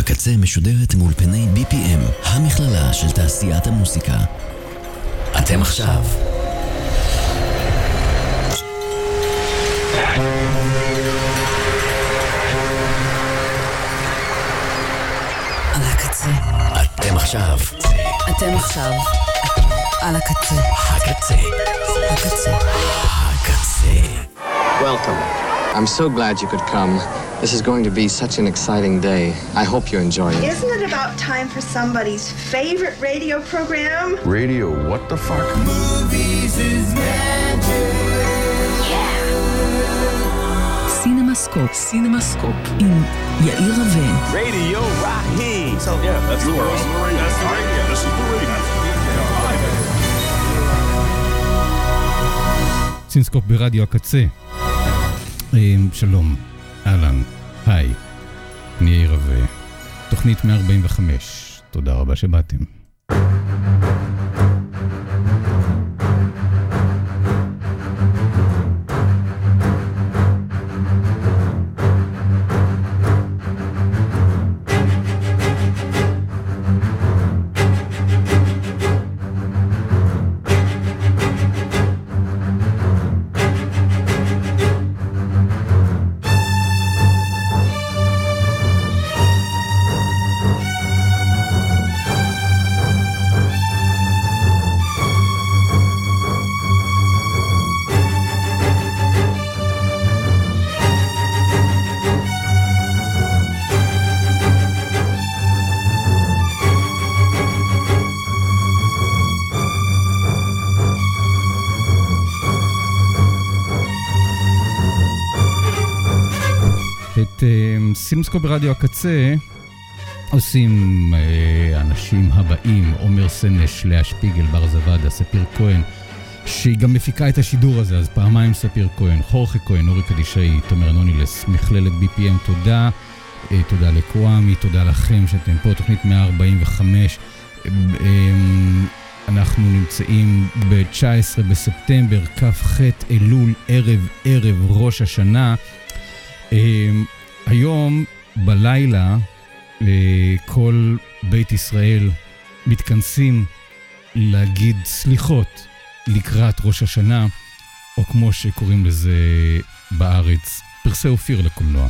הקצה משודרת מאולפני BPM, המכללה של תעשיית המוסיקה. אתם עכשיו על הקצה. אתם עכשיו על הקצה. הקצה. Welcome. I'm so glad you could come. This is going to be such an exciting day. I hope you enjoy it. Isn't it about time for somebody's favorite radio program? Radio, what the fuck? Movies is magic. סינמסקופ עם יאיר רווה. Radio Raheem. So yeah, that's the word. That's the radio. This is the radio. סינמסקופ ברדיו הקצה. שלום, אהלן, היי, אני יאיר רווה, תוכנית 145, תודה רבה שבאתם. את סינמסקופ ברדיו הקצה עושים האנשים הבאים, עומר סנש, לאה שפיגל, בר זוואדה, ספיר כהן, שהיא גם מפיקה את השידור הזה, אז פעמיים ספיר כהן, חורכה כהן, אורי קדישאי, תומר אנונילס, מכללת BPM, תודה, תודה לקוואמי, תודה לכם שאתם פה, תוכנית 145, אנחנו נמצאים ב-19 בספטמבר, כ"ח אלול, ערב ראש השנה. היום בלילה כל בית ישראל מתכנסים להגיד סליחות לקראת ראש השנה, או כמו שקוראים לזה בארץ, פרסי אופיר לקולנוע.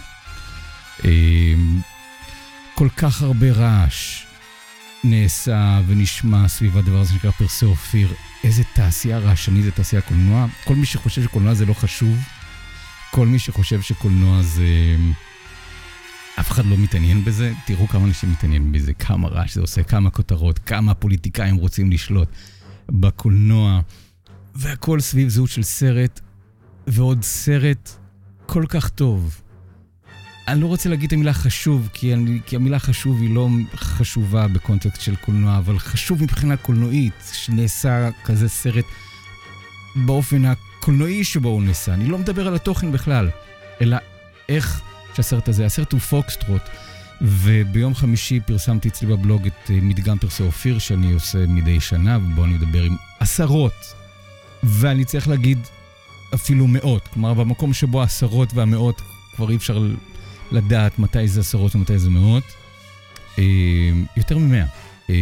כל כך הרבה רעש נעשה ונשמע סביב הדבר הזה שנקרא פרסי אופיר. איזה תעשייה רעשנית זה תעשייה קולנוע. כל מי שחושב שקולנוע זה לא חשוב, כל מי שחושב שקולנוע זה... אף אחד לא מתעניין בזה. תראו כמה אנשים מתעניין בזה, כמה רעש זה עושה, כמה כותרות, כמה פוליטיקאים רוצים לשלוט בקולנוע. והכל סביב זהות של סרט, ועוד סרט כל כך טוב. אני לא רוצה להגיד את המילה חשוב, כי המילה חשוב היא לא חשובה בקונטקסט של קולנוע, אבל חשוב מבחינה קולנועית, שנעשה כזה סרט באופן הקולנועי שבו הוא נעשה. אני לא מדבר על התוכן בכלל, אלא איך שהסרט הזה, הסרט הוא פוקסטרוט, וביום חמישי פרסמתי אצלי בבלוג את מדגם פרסי אופיר שאני עושה מדי שנה, ובו אני מדבר עם עשרות, ואני צריך להגיד אפילו מאות, כלומר במקום שבו העשרות והמאות כבר אי אפשר לדעת מתי זה עשרות ומתי זה מאות, יותר מ100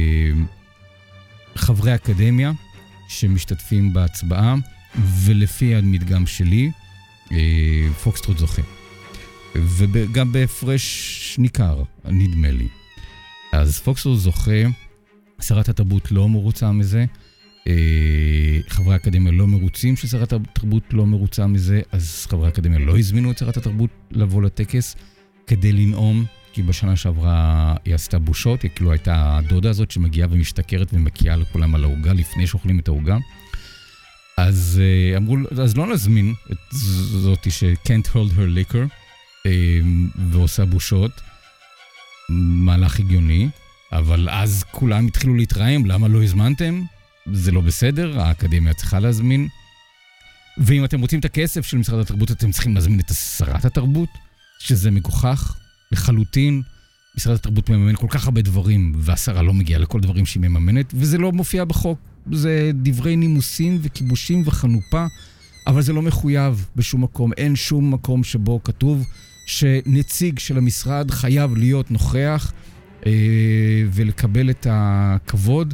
חברי אקדמיה שמשתתפים בהצבעה, ולפי המדגם שלי פוקסטרוט זוכה, וגם בהפרש ניכר, נדמה לי. אז פוקסטרוט זוכה, שרת התרבות לא מרוצה מזה, חברי האקדמיה לא מרוצים ששרת התרבות לא מרוצה מזה, אז חברי האקדמיה לא הזמינו את שרת התרבות לבוא לטקס כדי לנאום, כי בשנה שעברה היא עשתה בושות, היא כאילו הייתה הדודה הזאת שמגיעה ומשתכרת ומקיעה לכולם על ההוגה לפני שאוכלים את ההוגה. אז אמרו, אז לא נזמין את זאתי ש-can't hold her liquor, ועושה בושות, מהלך הגיוני, אבל אז כולם התחילו להתרעם, למה לא הזמנתם? זה לא בסדר, האקדמיה צריכה להזמין. ואם אתם רוצים את הכסף של משרד התרבות, אתם צריכים להזמין את שרת התרבות, שזה מגוחך לחלוטין. משרד התרבות מממן כל כך הרבה דברים, והשרה לא מגיעה לכל דברים שהיא מממנת, וזה לא מופיע בחוק. זה דברי נימוסים וכיבושים וחנופה, אבל זה לא מחויב בשום מקום. אין שום מקום שבו כתוב שנציג של המשרד חייב להיות נוכח ולקבל את הכבוד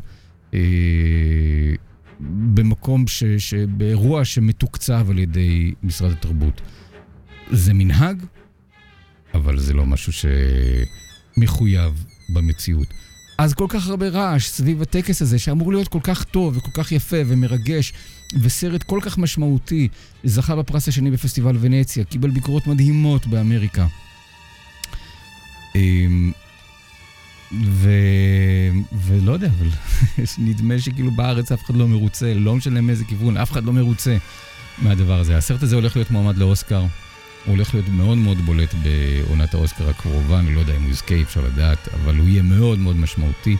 במקום באירוע שמתוקצב על ידי משרד התרבות. זה מנהג, אבל זה לא משהו שמחויב במציאות. אז כל כך הרבה רעש סביב הטקס הזה, שאמור להיות כל כך טוב וכל כך יפה ומרגש, וסרט כל כך משמעותי, זכה בפרס השני בפסטיבל ונציה, קיבל ביקורות מדהימות באמריקה. ולא יודע, אבל נדמה שכאילו בארץ אף אחד לא מרוצה, לא משנה מאיזה כיוון, אף אחד לא מרוצה מהדבר הזה. הסרט הזה הולך להיות מועמד לאוסקר, הוא הולך להיות מאוד מאוד בולט בעונת האוסקר הקרובה, אני לא יודע אם הוא יזכה, אפשר לדעת, אבל הוא יהיה מאוד מאוד משמעותי.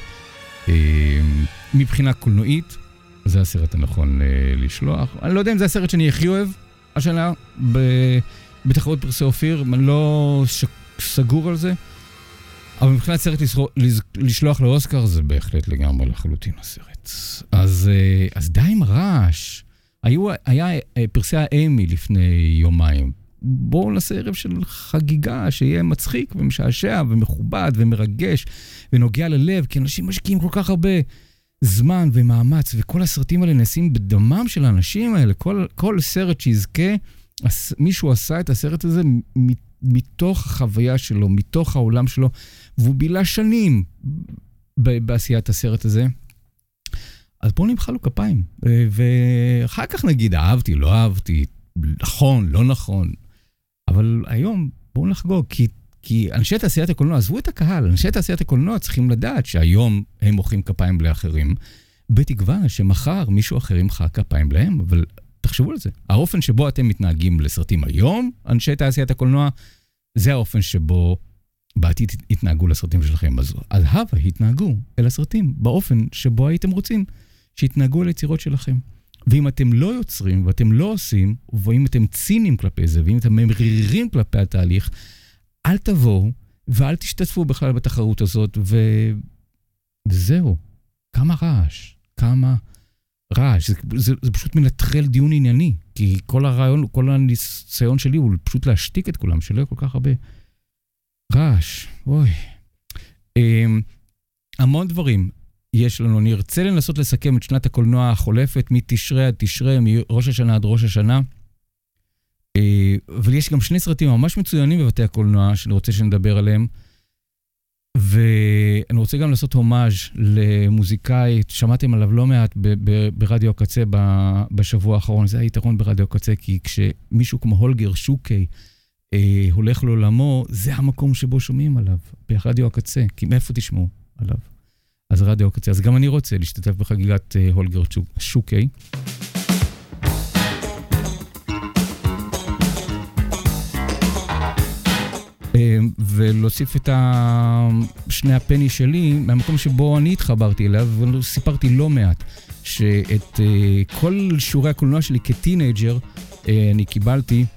מבחינה קולנועית, זה הסרט הנכון לשלוח. אני לא יודע אם זה הסרט שאני הכי אוהב השנה בתחרות פרסי אופיר, אני לא סגור על זה, אבל מבחינת סרט לשלוח לאוסקר זה בהחלט לגמרי לחלוטין הסרט. אז די עם הרעש. היה פרסי האמי לפני יומיים. בואו נעשה ערב של חגיגה שיהיה מצחיק ומשעשע ומכובד ומרגש ונוגע ללב, כי אנשים משקיעים כל כך הרבה זמן ומאמץ, וכל הסרטים האלה נעשים בדמם של האנשים האלה. כל סרט שיזכה, מישהו עשה את הסרט הזה מתוך החוויה שלו, מתוך העולם שלו, והוא בילה שנים בעשיית הסרט הזה. אז בואו נמחא לו כפיים, ואחר כך נגיד, אהבתי, לא אהבתי, נכון, לא נכון. אבל היום בואו נחגוג, כי אנשי תעשיית הקולנוע, עזבו את הקהל, אנשי תעשיית הקולנוע צריכים לדעת שהיום הם מוחאים כפיים לאחרים, בתקווה שמחר מישהו אחר ימחא כפיים להם, אבל תחשבו על זה. האופן שבו אתם מתנהגים לסרטים היום, אנשי תעשיית הקולנוע, זה האופן שבו בעתיד התנהגו לסרטים שלכם. אז הווה, התנהגו אל הסרטים באופן שבו הייתם רוצים שהתנהגו אל היצירות שלכם. ואם אתם לא יוצרים, ואתם לא עושים, ואם אתם ציניים כלפי זה, ואם אתם ממרירים כלפי התהליך, אל תבואו, ואל תשתתפו בכלל בתחרות הזאת, וזהו. כמה רעש, כמה רעש. זה פשוט מנטרל דיון ענייני, כי כל הרעיון, כל הניסיון שלי הוא פשוט להשתיק את כולם, שלא יהיה כל כך הרבה רעש. אוי. המון דברים. יש לנו, נרצה לנסות לסכם את שנת הקולנוע החולפת, מתשרי עד תשרי, מראש השנה עד ראש השנה. אבל יש גם שני סרטים ממש מצוינים בבתי הקולנוע, שאני רוצה שנדבר עליהם. ואני רוצה גם לעשות הומאז' למוזיקאי, שמעתם עליו לא מעט ברדיו הקצה בשבוע האחרון. זה היתרון ברדיו הקצה, כי כשמישהו כמו הולגר שוקי הולך לעולמו, זה המקום שבו שומעים עליו, ברדיו הקצה. כי מאיפה תשמעו עליו? אז רדיו הקצה. אז גם אני רוצה להשתתף בחגיגת הולגר שוקי. ולהוסיף את שני הפני שלי מהמקום שבו אני התחברתי אליו, וסיפרתי לא מעט שאת כל שיעורי הקולנוע שלי כטינג'ר אני קיבלתי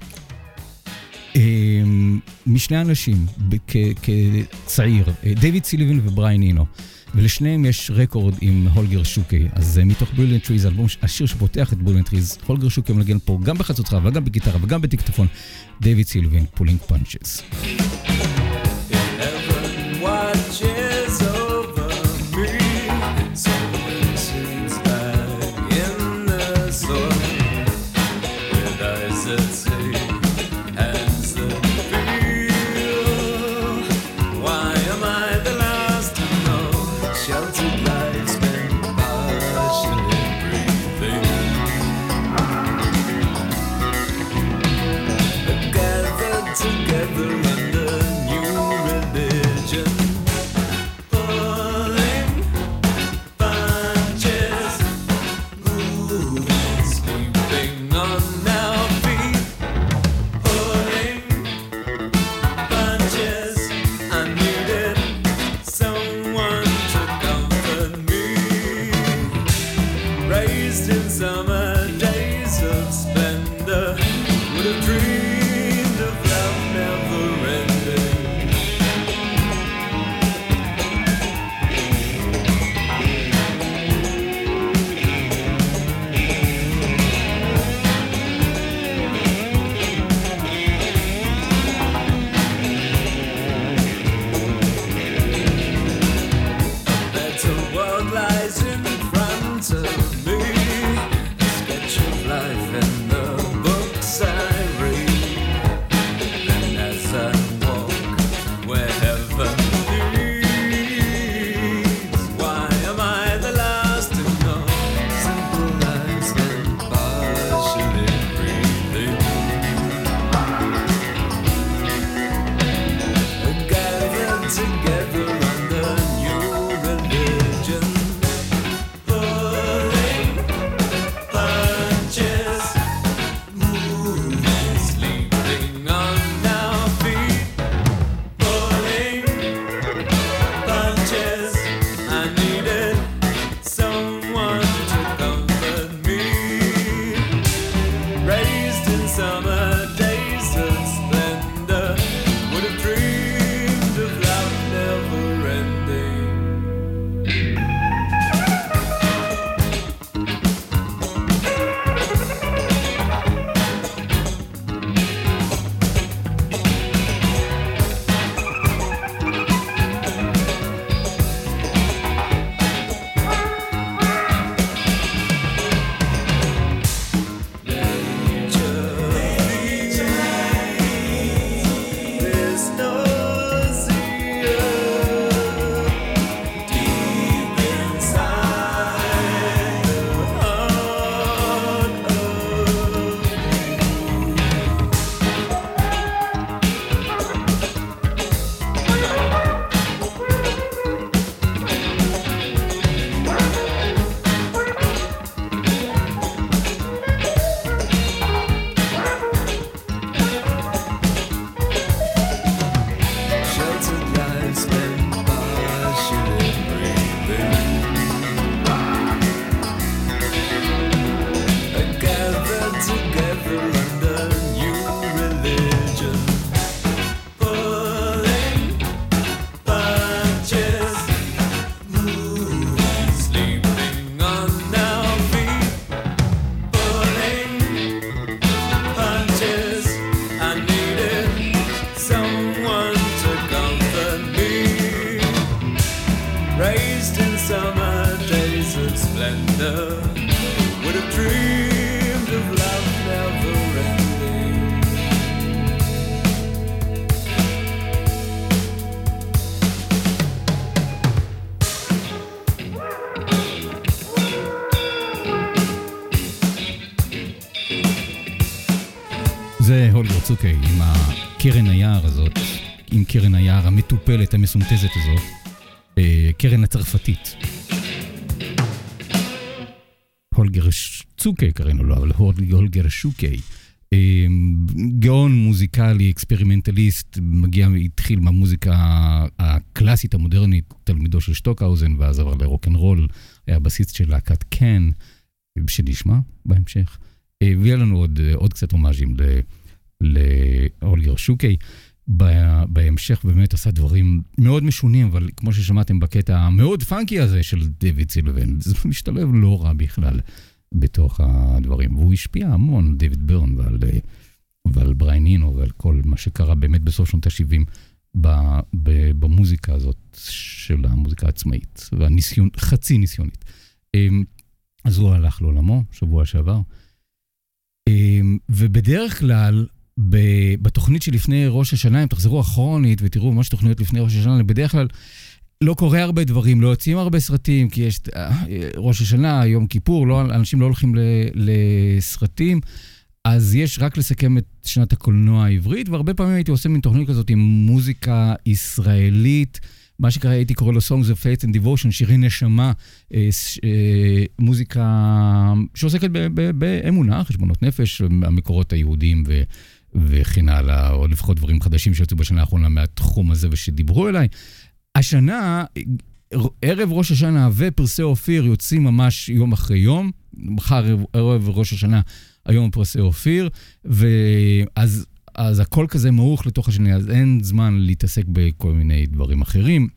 משני אנשים כצעיר, דיוויד סילבין ובריין אינו, ולשניהם יש רקורד עם הולגר שוקי. אז מתוך בריליאנט טריז, השיר שפותח את בריליאנט טריז, הולגר שוקי מנגן פה גם בחצוצרה וגם בגיטרה וגם בטיקטופון, דיוויד סילבין, פולינג פאנצ'ס. together under new religion. Pulling punches, moving, sleeping on our feet. Pulling punches, I needed someone to comfort me. Raised in summer days of splendor, would have dreamed of love never ending. This nausea deep inside the heart of sheltered lives spent partially breathing. Gathered together under new religion. Pulling punches, moving, sleeping on our feet. Pulling punches, I needed someone to comfort me. Raised in summer days of splendor, would have dreamed of love never ending. זה הולגר צוקי עם הקרן היער הזאת, עם קרן היער המטופלת, המסונטזת הזאת, קרן הצרפתית. הולגר צוקי קראנו לו, אבל הולגר שוקי. גאון מוזיקלי, אקספרימנטליסט, התחיל מהמוזיקה הקלאסית המודרנית, תלמידו של שטוקהאוזן, ואז עבר לרוק'נ'רול, היה בסיסט של להקת קן, שנשמע בהמשך. ויהיה לנו עוד קצת הומאז'ים להולגר שוקי. בהמשך באמת עשה דברים מאוד משונים, אבל כמו ששמעתם בקטע המאוד פאנקי הזה של דיוויד סילבן, זה משתלב לא רע בכלל בתוך הדברים. והוא השפיע המון, דיוויד ברן, ועל בריין אינו, ועל כל מה שקרה באמת בסוף שנות ה-70 במוזיקה הזאת של המוזיקה העצמאית, חצי ניסיונית. אז הוא הלך לעולמו שבוע שעבר. ובדרך כלל, בתוכנית שלפני ראש השנה, אם תחזרו אחרונית ותראו ממש תוכניות לפני ראש השנה, בדרך כלל לא קורה הרבה דברים, לא יוצאים הרבה סרטים, כי יש ראש השנה, יום כיפור, אנשים לא הולכים לסרטים, אז יש רק לסכם את שנת הקולנוע העברית, והרבה פעמים הייתי עושה מין תוכנית כזאת עם מוזיקה ישראלית, מה שקרה הייתי קורא לו Songs of Faith and Devotion, שירי נשמה, מוזיקה שעוסקת באמונה, חשבונות נפש, המקורות היהודיים וכן הלאה, או לפחות דברים חדשים שיוצאו בשנה האחרונה מהתחום הזה ושדיברו אליי. השנה, ערב ראש השנה ופרסי אופיר יוצאים ממש יום אחרי יום, מחר ערב ראש השנה, היום פרסי אופיר, ואז הכל כזה מעוך לתוך השני, אז אין זמן להתעסק בכל מיני דברים אחרים,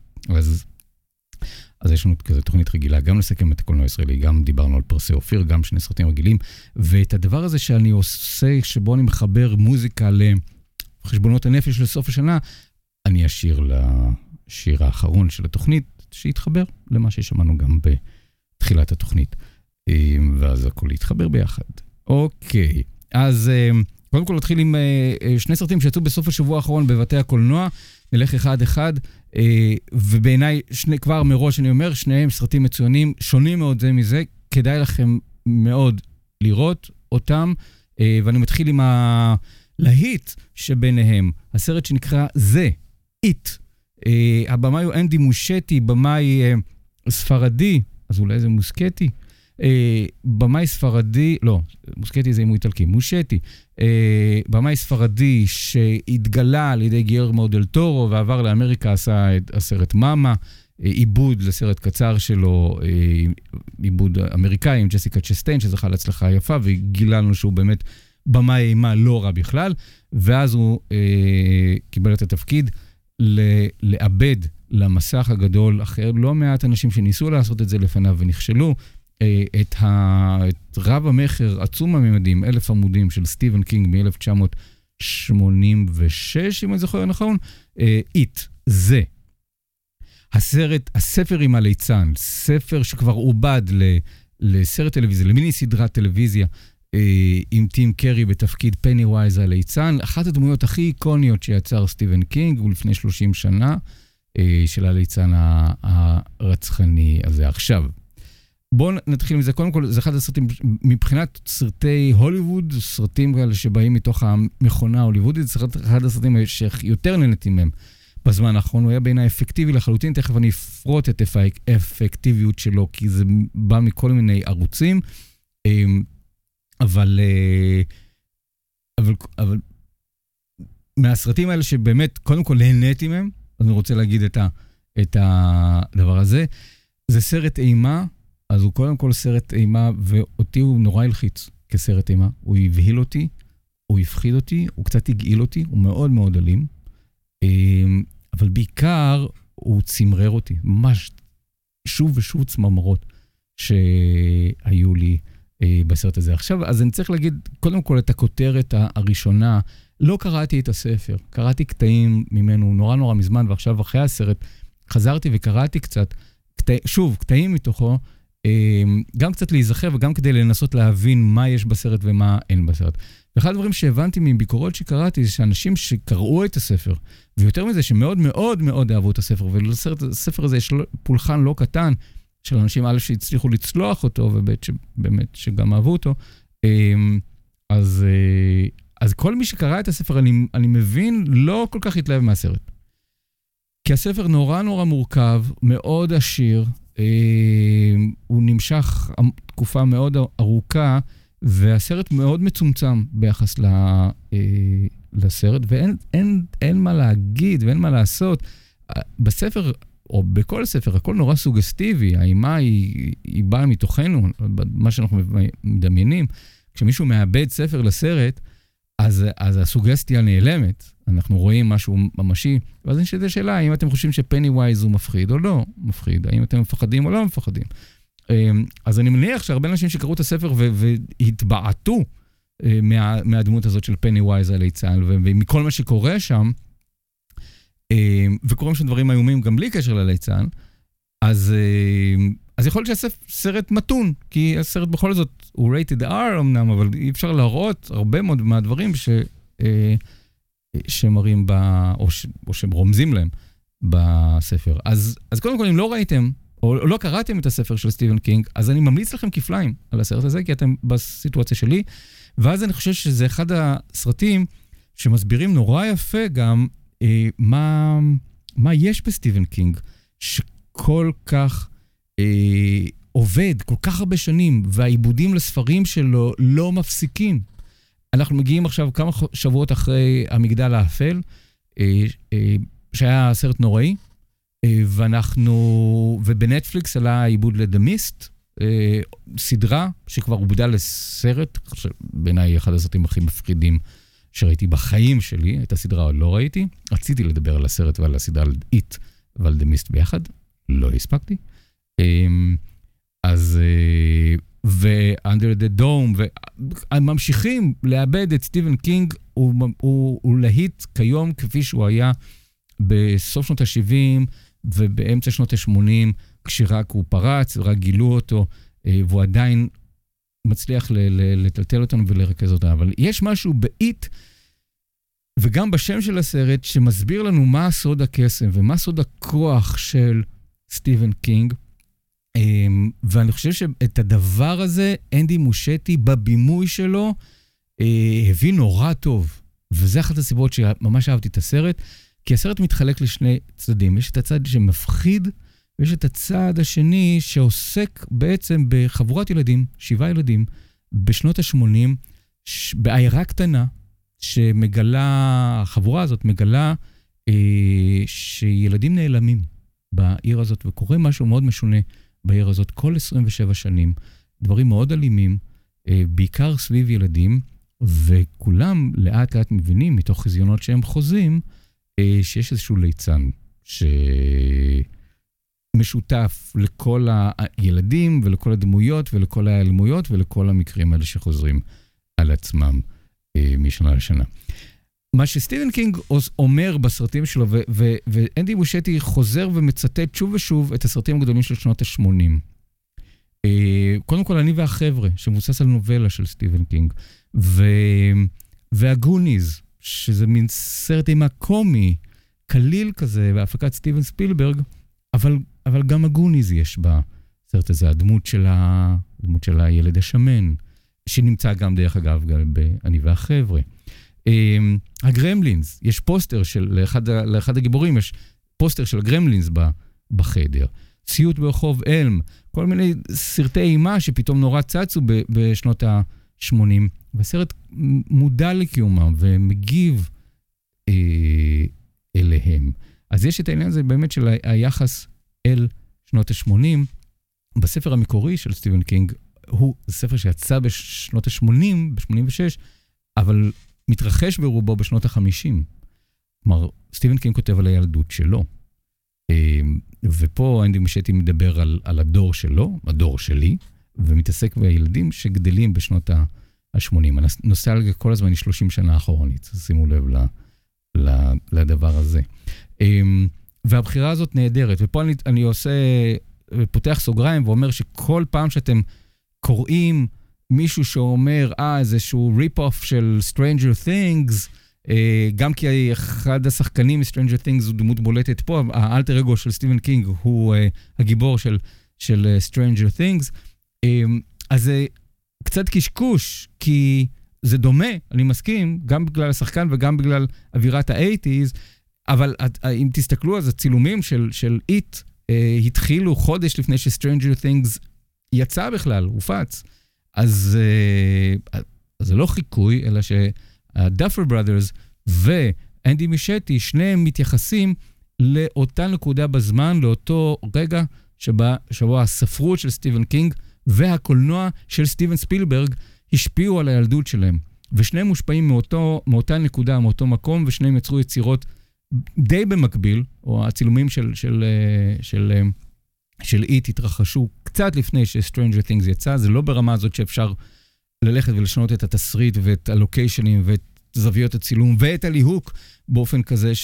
אז יש לנו כזה תוכנית רגילה, גם לסכם את הקולנוע הישראלי, גם דיברנו על פרסי אופיר, גם שני סרטים רגילים, ואת הדבר הזה שאני עושה, שבו אני מחבר מוזיקה לחשבונות הנפש לסוף השנה, אני אשאיר לשיר האחרון של התוכנית, שיתחבר למה ששמענו גם בתחילת התוכנית, ואז הכל יתחבר ביחד. אוקיי, אז קודם כל נתחיל עם שני סרטים שיצאו בסוף השבוע האחרון בבתי הקולנוע, נלך אחד, ובעיניי כבר מראש אני אומר, שניהם סרטים מצוינים, שונים מאוד זה מזה, כדאי לכם מאוד לראות אותם, ואני מתחיל עם הלהיט שביניהם, הסרט שנקרא זה, It, הבמאי הוא אנדי מושטי, במאי ספרדי, אז אולי זה מוסקטי. במאי ספרדי, לא, מוסקטי זה אם הוא איטלקי, מושטי. במאי ספרדי שהתגלה על ידי גילרמו דל טורו ועבר לאמריקה, עשה את הסרט מאמה, עיבוד לסרט קצר שלו, עיבוד אמריקאי עם ג'סיקה צ'סטיין, שזכה להצלחה יפה, וגילה לנו שהוא באמת במאי אימה לא רע בכלל, ואז הוא קיבל את התפקיד לאבד למסך הגדול, אחר לא מעט אנשים שניסו לעשות את זה לפניו ונכשלו, את רב המחר עצום הממדים, 1000 עמודים של סטיבן קינג מ-1986, אם אני זוכר נכון, זה. הספר עם הליצן, ספר שכבר עובד לסרט טלוויזיה, למיני סדרת טלוויזיה, עם טים קרי בתפקיד פני ווייז הליצן, אחת הדמויות הכי איקוניות שיצר סטיבן קינג, הוא לפני 30 שנה, של הליצן הרצחני הזה. עכשיו, בואו נתחיל מזה. קודם כל, זה אחד הסרטים, מבחינת סרטי הוליווד, סרטים כאלה שבאים מתוך המכונה ההוליוודית, זה אחד הסרטים שיותר נהניתי מהם בזמן האחרון. הוא היה בעיניי אפקטיבי לחלוטין, תכף אני אפרוט את האפקטיביות שלו, כי זה בא מכל מיני ערוצים, אבל מהסרטים האלה שבאמת, קודם כל נהניתי מהם, אז אני רוצה להגיד את הדבר הזה, זה סרט אימה, אז הוא קודם כל סרט אימה, ואותי הוא נורא הלחיץ כסרט אימה. הוא הבהיל אותי, הוא הפחיד אותי, הוא קצת הגעיל אותי, הוא מאוד מאוד אלים, אבל בעיקר הוא צמרר אותי, ממש שוב ושוב צמרמורות שהיו לי בסרט הזה. עכשיו, אז אני צריך להגיד, קודם כל את הכותרת הראשונה, לא קראתי את הספר, קראתי קטעים ממנו נורא נורא מזמן, ועכשיו אחרי הסרט חזרתי וקראתי קצת, קטעים מתוכו, גם קצת להיזכר וגם כדי לנסות להבין מה יש בסרט ומה אין בסרט. ואחד הדברים שהבנתי מביקורות שקראתי, זה שאנשים שקראו את הספר, ויותר מזה שמאוד מאוד מאוד אהבו את הספר, ולספר הזה יש פולחן לא קטן, של אנשים א' שהצליחו לצלוח אותו, ובאמת שגם אהבו אותו, אז כל מי שקרא את הספר, אני מבין, לא כל כך התלהב מהסרט. כי הספר נורא נורא מורכב, מאוד עשיר, הוא נמשך תקופה מאוד ארוכה, והסרט מאוד מצומצם ביחס לסרט, ואין מה להגיד ואין מה לעשות. בספר, או בכל ספר, הכל נורא סוגסטיבי, האימה היא באה מתוכנו, מה שאנחנו מדמיינים. כשמישהו מאבד ספר לסרט, אז הסוגסטיה נעלמת, אנחנו רואים משהו ממשי, ואז יש את השאלה, האם אתם חושבים שפני ווייז הוא מפחיד או לא מפחיד, האם אתם מפחדים או לא מפחדים. אז אני מניח שהרבה אנשים שקראו את הספר והתבעטו מהדמות הזאת של פני ווייז הליצן, ומכל מה שקורה שם, וקוראים שם דברים איומים גם בלי קשר לליצן, אז יכול להיות שהסרט מתון, כי הסרט בכל זאת הוא rated R אמנם, אבל אי אפשר להראות הרבה מאוד מהדברים שמראים או שרומזים להם בספר. אז קודם כל, אם לא ראיתם, או לא קראתם את הספר של סטיבן קינג, אז אני ממליץ לכם כפליים על הסרט הזה, כי אתם בסיטואציה שלי, ואז אני חושב שזה אחד הסרטים שמסבירים נורא יפה גם מה יש בסטיבן קינג, שכל כך עובד, כל כך הרבה שנים, והעיבודים לספרים שלו לא מפסיקים. אנחנו מגיעים עכשיו כמה שבועות אחרי המגדל האפל, שהיה סרט נוראי, ובנטפליקס עלה עיבוד ל-The Mist, סדרה שכבר עובדה לסרט, בעיניי אחד הסרטים הכי מפחידים שראיתי בחיים שלי, את הסדרה עוד לא ראיתי, רציתי לדבר על הסרט ועל הסדרה על It ועל The Mist ביחד, לא הספקתי. אז ו-Under the Dome, וממשיכים לאבד את סטיבן קינג, הוא להיט כיום כפי שהוא היה בסוף שנות ה-70 ובאמצע שנות ה-80, כשרק הוא פרץ ורק גילו אותו, והוא עדיין מצליח לטלטל אותנו ולרכז אותנו. אבל יש משהו באיט, וגם בשם של הסרט, שמסביר לנו מה סוד הקסם ומה סוד הכוח של סטיבן קינג, ואני חושב שאת הדבר הזה, אנדי מושטי בבימוי שלו, הביא נורא טוב. וזה אחת הסיבות שממש אהבתי את הסרט, כי הסרט מתחלק לשני צדדים. יש את הצד שמפחיד, ויש את הצד השני שעוסק בעצם בחבורת ילדים, 7 ילדים, בשנות ה-80, בעיירה קטנה, החבורה הזאת מגלה שילדים נעלמים בעיר הזאת, וקורה משהו מאוד משונה בעיר הזאת כל 27 שנים, דברים מאוד אלימים, בעיקר סביב ילדים, וכולם לאט לאט מבינים מתוך חזיונות שהם חוזים, שיש איזשהו ליצן שמשותף לכל הילדים ולכל הדמויות ולכל ההיעלמויות ולכל המקרים האלה שחוזרים על עצמם משנה לשנה. מה שסטיבן קינג אומר בסרטים שלו, ואנדי מושטי חוזר ומצטט שוב ושוב את הסרטים הגדולים של שנות ה-80. קודם כל, אני והחבר'ה, שמבוסס על נובלה של סטיבן קינג, והגוניז, שזה מין סרט אימה קומי, קליל כזה, בהפקת סטיבן ספילברג, אבל גם הגוניז יש בסרט הזה, הדמות של הילד השמן, שנמצא גם דרך אגב אני והחבר'ה. הגרמלינס, יש פוסטר לאחד הגיבורים, יש פוסטר של הגרמלינס בחדר. סיוט ברחוב אלם, כל מיני סרטי אימה שפתאום נורא צצו בשנות ה-80, והסרט מודע לקיומם ומגיב אליהם. אז יש את העניין הזה באמת של היחס אל שנות ה-80. בספר המקורי של סטיבן קינג, הוא ספר שיצא בשנות ה-80, ב-86, אבל מתרחש ברובו בשנות ה-50. כלומר, סטיבן קינג כותב על הילדות שלו. ופה אנדי מושטי מדבר על הדור שלו, הדור שלי, ומתעסק בילדים שגדלים בשנות ה-80. הנושא על כל הזמן היא 30 שנה אחורנית, אז שימו לב לדבר הזה. והבחירה הזאת נהדרת, ופה אני פותח סוגריים ואומר שכל פעם שאתם קוראים מישהו שאומר, איזשהו ריפ-אוף של Stranger Things, גם כי אחד השחקנים מ-Stranger Things הוא דמות בולטת פה, האלטר אגו של סטיבן קינג הוא הגיבור של Stranger Things, אז זה קצת קשקוש, כי זה דומה, אני מסכים, גם בגלל השחקן וגם בגלל אווירת ה-80s, אבל אם תסתכלו, אז הצילומים של It התחילו חודש לפני ש-Stranger Things יצא בכלל, הופץ. אז זה לא חיקוי, אלא שהדאפר בראדרס ואנדי מושטי, שניהם מתייחסים לאותה נקודה בזמן, לאותו רגע שבו הספרות של סטיבן קינג והקולנוע של סטיבן ספילברג השפיעו על הילדות שלהם. ושניהם מושפעים מאותה נקודה, מאותו מקום, ושניהם יצרו יצירות די במקביל, או הצילומים של It התרחשו קצת לפני ש-Stranger Things יצא, זה לא ברמה הזאת שאפשר ללכת ולשנות את התסריט ואת הלוקיישנים ואת זוויות הצילום ואת הליהוק באופן כזה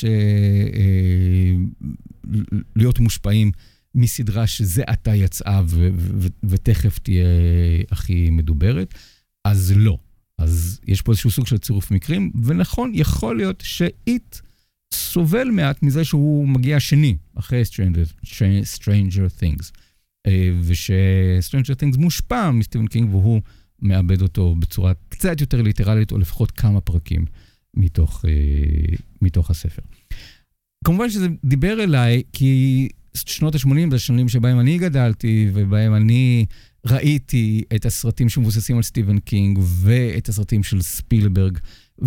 להיות מושפעים מסדרה שזה עתה יצאה ותכף תהיה הכי מדוברת. אז לא. אז יש פה איזשהו סוג של צירוף מקרים, ונכון, יכול להיות ש-It סובל מעט מזה שהוא מגיע שני, אחרי Stranger Things. וש-Stranger Things מושפע מסטיבן קינג, והוא מאבד אותו בצורה קצת יותר ליטרלית, או לפחות כמה פרקים מתוך הספר. כמובן שזה דיבר אליי, כי שנות ה-80 זה השנים שבהם אני גדלתי, ובהם אני ראיתי את הסרטים שמבוססים על סטיבן קינג, ואת הסרטים של ספילברג,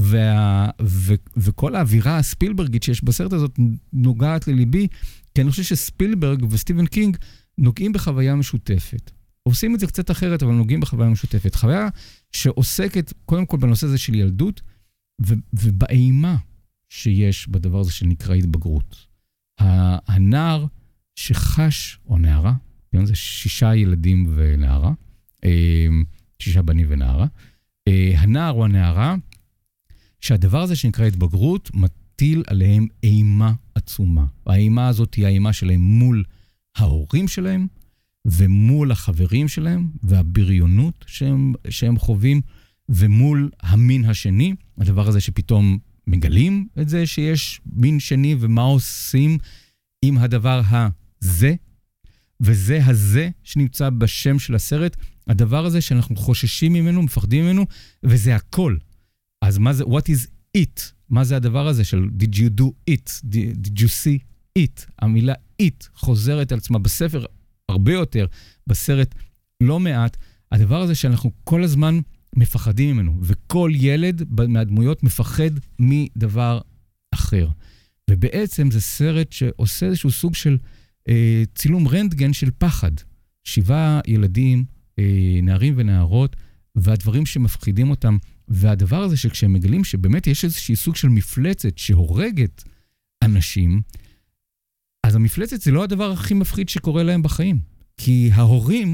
וכל האווירה הספילברגית שיש בסרט הזאת נוגעת לליבי, כי אני חושב שספילברג וסטיבן קינג נוגעים בחוויה משותפת. עושים את זה קצת אחרת, אבל נוגעים בחוויה משותפת. חוויה שעוסקת קודם כל בנושא הזה של ילדות, ובאימה שיש בדבר הזה שנקרא התבגרות. הנער שחש, או נערה, זה 6 ילדים ונערה, 6 בנים ונערה, הנער או הנערה, שהדבר הזה שנקרא התבגרות, מטיל עליהם אימה עצומה. האימה הזאת היא האימה שלהם מול ההורים שלהם, ומול החברים שלהם, והבריונות שהם חווים, ומול המין השני, הדבר הזה שפתאום מגלים את זה שיש מין שני, ומה עושים עם הדבר הזה, וזה הזה שנמצא בשם של הסרט, הדבר הזה שאנחנו חוששים ממנו, מפחדים ממנו, וזה הכל. אז מה זה, what is it? מה זה הדבר הזה של did you do it, did you see it, המילה it חוזרת על עצמה בספר הרבה יותר, בסרט לא מעט, הדבר הזה שאנחנו כל הזמן מפחדים ממנו, וכל ילד מהדמויות מפחד מדבר אחר. ובעצם זה סרט שעושה איזשהו סוג של צילום רנטגן של פחד. 7 ילדים, נערים ונערות, והדברים שמפחידים אותם, והדבר הזה שכשהם מגלים שבאמת יש איזשהו סוג של מפלצת שהורגת אנשים, אז המפלצת זה לא הדבר הכי מפחיד שקורה להם בחיים. כי ההורים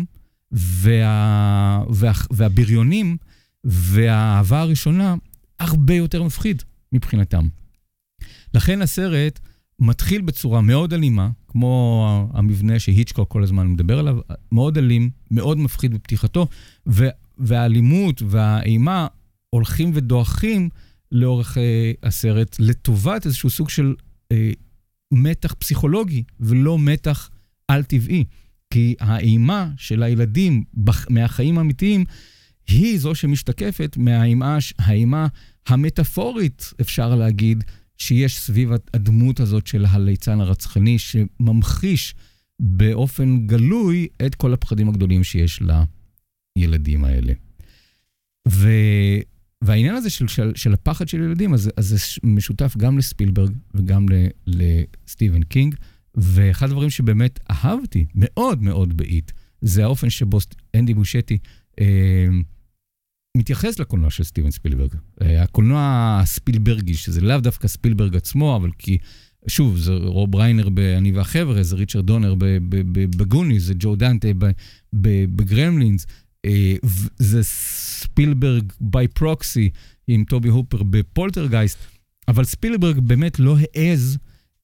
והבריונים והאהבה הראשונה הרבה יותר מפחיד מבחינתם. לכן הסרט מתחיל בצורה מאוד אלימה, כמו המבנה שהיצ'קוק כל הזמן מדבר עליו, מאוד אלים, מאוד מפחיד בפתיחתו, והאלימות והאימה הולכים ודועכים לאורך הסרט, לטובת איזשהו סוג של מתח פסיכולוגי, ולא מתח על טבעי. כי האימה של הילדים מהחיים האמיתיים, היא זו שמשתקפת מהאימה המטאפורית, אפשר להגיד, שיש סביב הדמות הזאת של הליצן הרצחני, שממחיש באופן גלוי את כל הפחדים הגדולים שיש לילדים האלה. והעניין הזה של הפחד של ילדים, אז זה משותף גם לספילברג וגם לסטיבן קינג, ואחד הדברים שבאמת אהבתי מאוד מאוד בעית, זה האופן שבו אנדי בושטי מתייחס לקולנוע של סטיבן ספילברג. הקולנוע הספילברגי, שזה לאו דווקא ספילברג עצמו, אבל כי, שוב, זה רוב ריינר ב"אני והחבר'ה", זה ריצ'רד דונר בגוניס, זה ג'ו דנטה בגרמלינס, זה ספילברג ביי פרוקסי עם טובי הופר בפולטרגייסט, אבל ספילברג באמת לא העז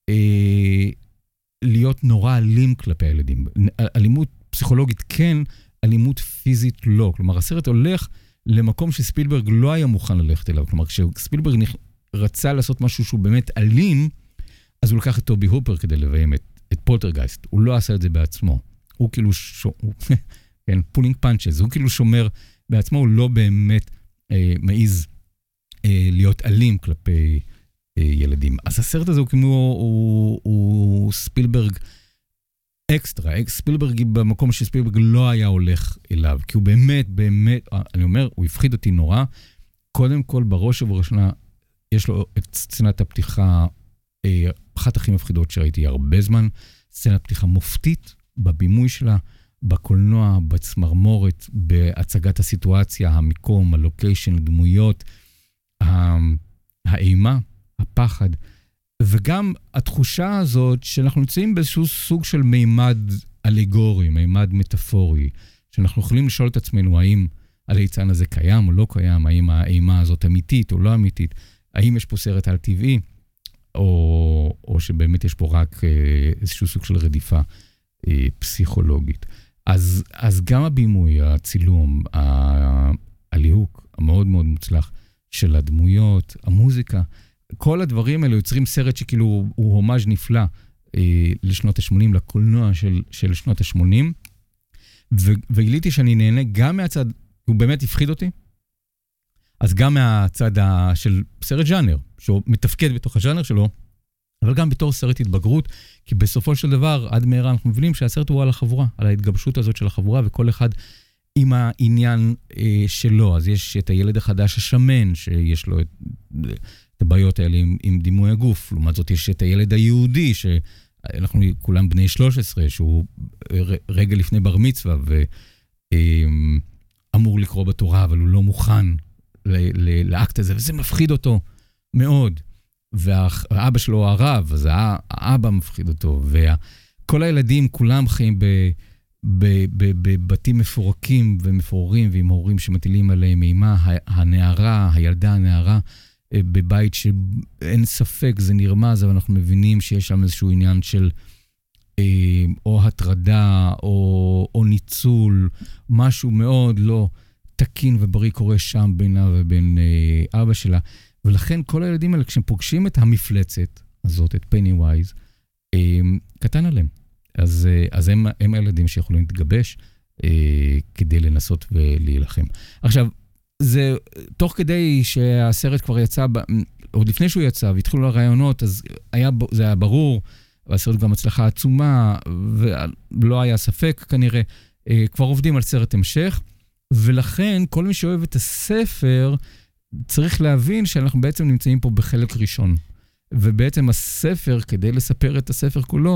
להיות נורא אלים כלפי הילדים. אלימות פסיכולוגית כן, אלימות פיזית לא. כלומר, הסרט הולך למקום שספילברג לא היה מוכן ללכת אליו. כלומר, כשספילברג רצה לעשות משהו שהוא באמת אלים, אז הוא לקח את טובי הופר כדי לביים את פולטרגייסט. הוא לא עשה את זה בעצמו. הוא כאילו כן, פולינג פאנצ'ז. הוא כאילו שומר בעצמו, הוא לא באמת מעיז להיות אלים כלפי ילדים. אז הסרט הזה הוא כמו, הוא ספילברג אקסטרה, ספילברג במקום שספילברג לא היה הולך אליו, כי הוא באמת, אני אומר, הוא הפחיד אותי נורא. קודם כל, בראש ובראשונה, יש לו את סצנת הפתיחה, אחת הכי מפחידות שראיתי הרבה זמן, סצנת פתיחה מופתית, בבימוי שלה, בקולנוע, בצמרמורת, בהצגת הסיטואציה, המיקום, הלוקיישן, דמויות, האימה, הפחד, וגם התחושה הזאת שאנחנו נמצאים באיזשהו סוג של מימד אלגורי, מימד מטאפורי, שאנחנו יכולים לשאול את עצמנו האם הליצן הזה קיים או לא קיים, האם האימה הזאת אמיתית או לא אמיתית, האם יש פה סרט על טבעי, או שבאמת יש פה רק איזשהו סוג של רדיפה פסיכולוגית. אז גם הבימוי, הצילום, הליהוק המאוד מאוד מוצלח של הדמויות, המוזיקה, כל הדברים האלה יוצרים סרט שכאילו הוא הומאז' נפלא לשנות ה-80, לקולנוע של שנות ה-80, וגיליתי שאני נהנה גם מהצד, הוא באמת הפחיד אותי, אז גם מהצד של סרט ז'אנר, שהוא מתפקד בתוך הז'אנר שלו, אבל גם בתור סרט התבגרות, כי בסופו של דבר, עד מהרה אנחנו מבינים שהסרט הוא על החבורה, על ההתגבשות הזאת של החבורה, וכל אחד עם העניין שלו. אז יש את הילד החדש השמן, שיש לו את הבעיות האלה עם דימוי הגוף. לעומת זאת, יש את הילד היהודי, שאנחנו כולם בני 13, שהוא רגע לפני בר מצווה, ואמור לקרוא בתורה, אבל הוא לא מוכן לאקט הזה, וזה מפחיד אותו מאוד. והאבא שלו הרב, אז האבא מפחיד אותו, וכל הילדים כולם חיים בבתים מפורקים ומפוררים, ועם הורים שמטילים עליהם אימה, הנערה, הילדה הנערה, בבית שאין ספק, זה נרמז, אבל אנחנו מבינים שיש שם איזשהו עניין של או הטרדה, או ניצול, משהו מאוד לא תקין ובריא קורה שם בינה ובין אבא שלה, ולכן כל הילדים האלה, כשהם פוגשים את המפלצת הזאת, את פניווייז, קטן עליהם. אז הם הילדים שיכולים להתגבש כדי לנסות ולהילחם. עכשיו, זה תוך כדי שהסרט כבר יצא, עוד לפני שהוא יצא, והתחילו הרעיונות, אז זה היה ברור, והסרט גם הצלחה עצומה, ולא היה ספק כנראה, כבר עובדים על סרט המשך, ולכן כל מי שאוהב את הספר, צריך להבין שאנחנו בעצם נמצאים פה בחלק ראשון. ובעצם הספר, כדי לספר את הספר כולו,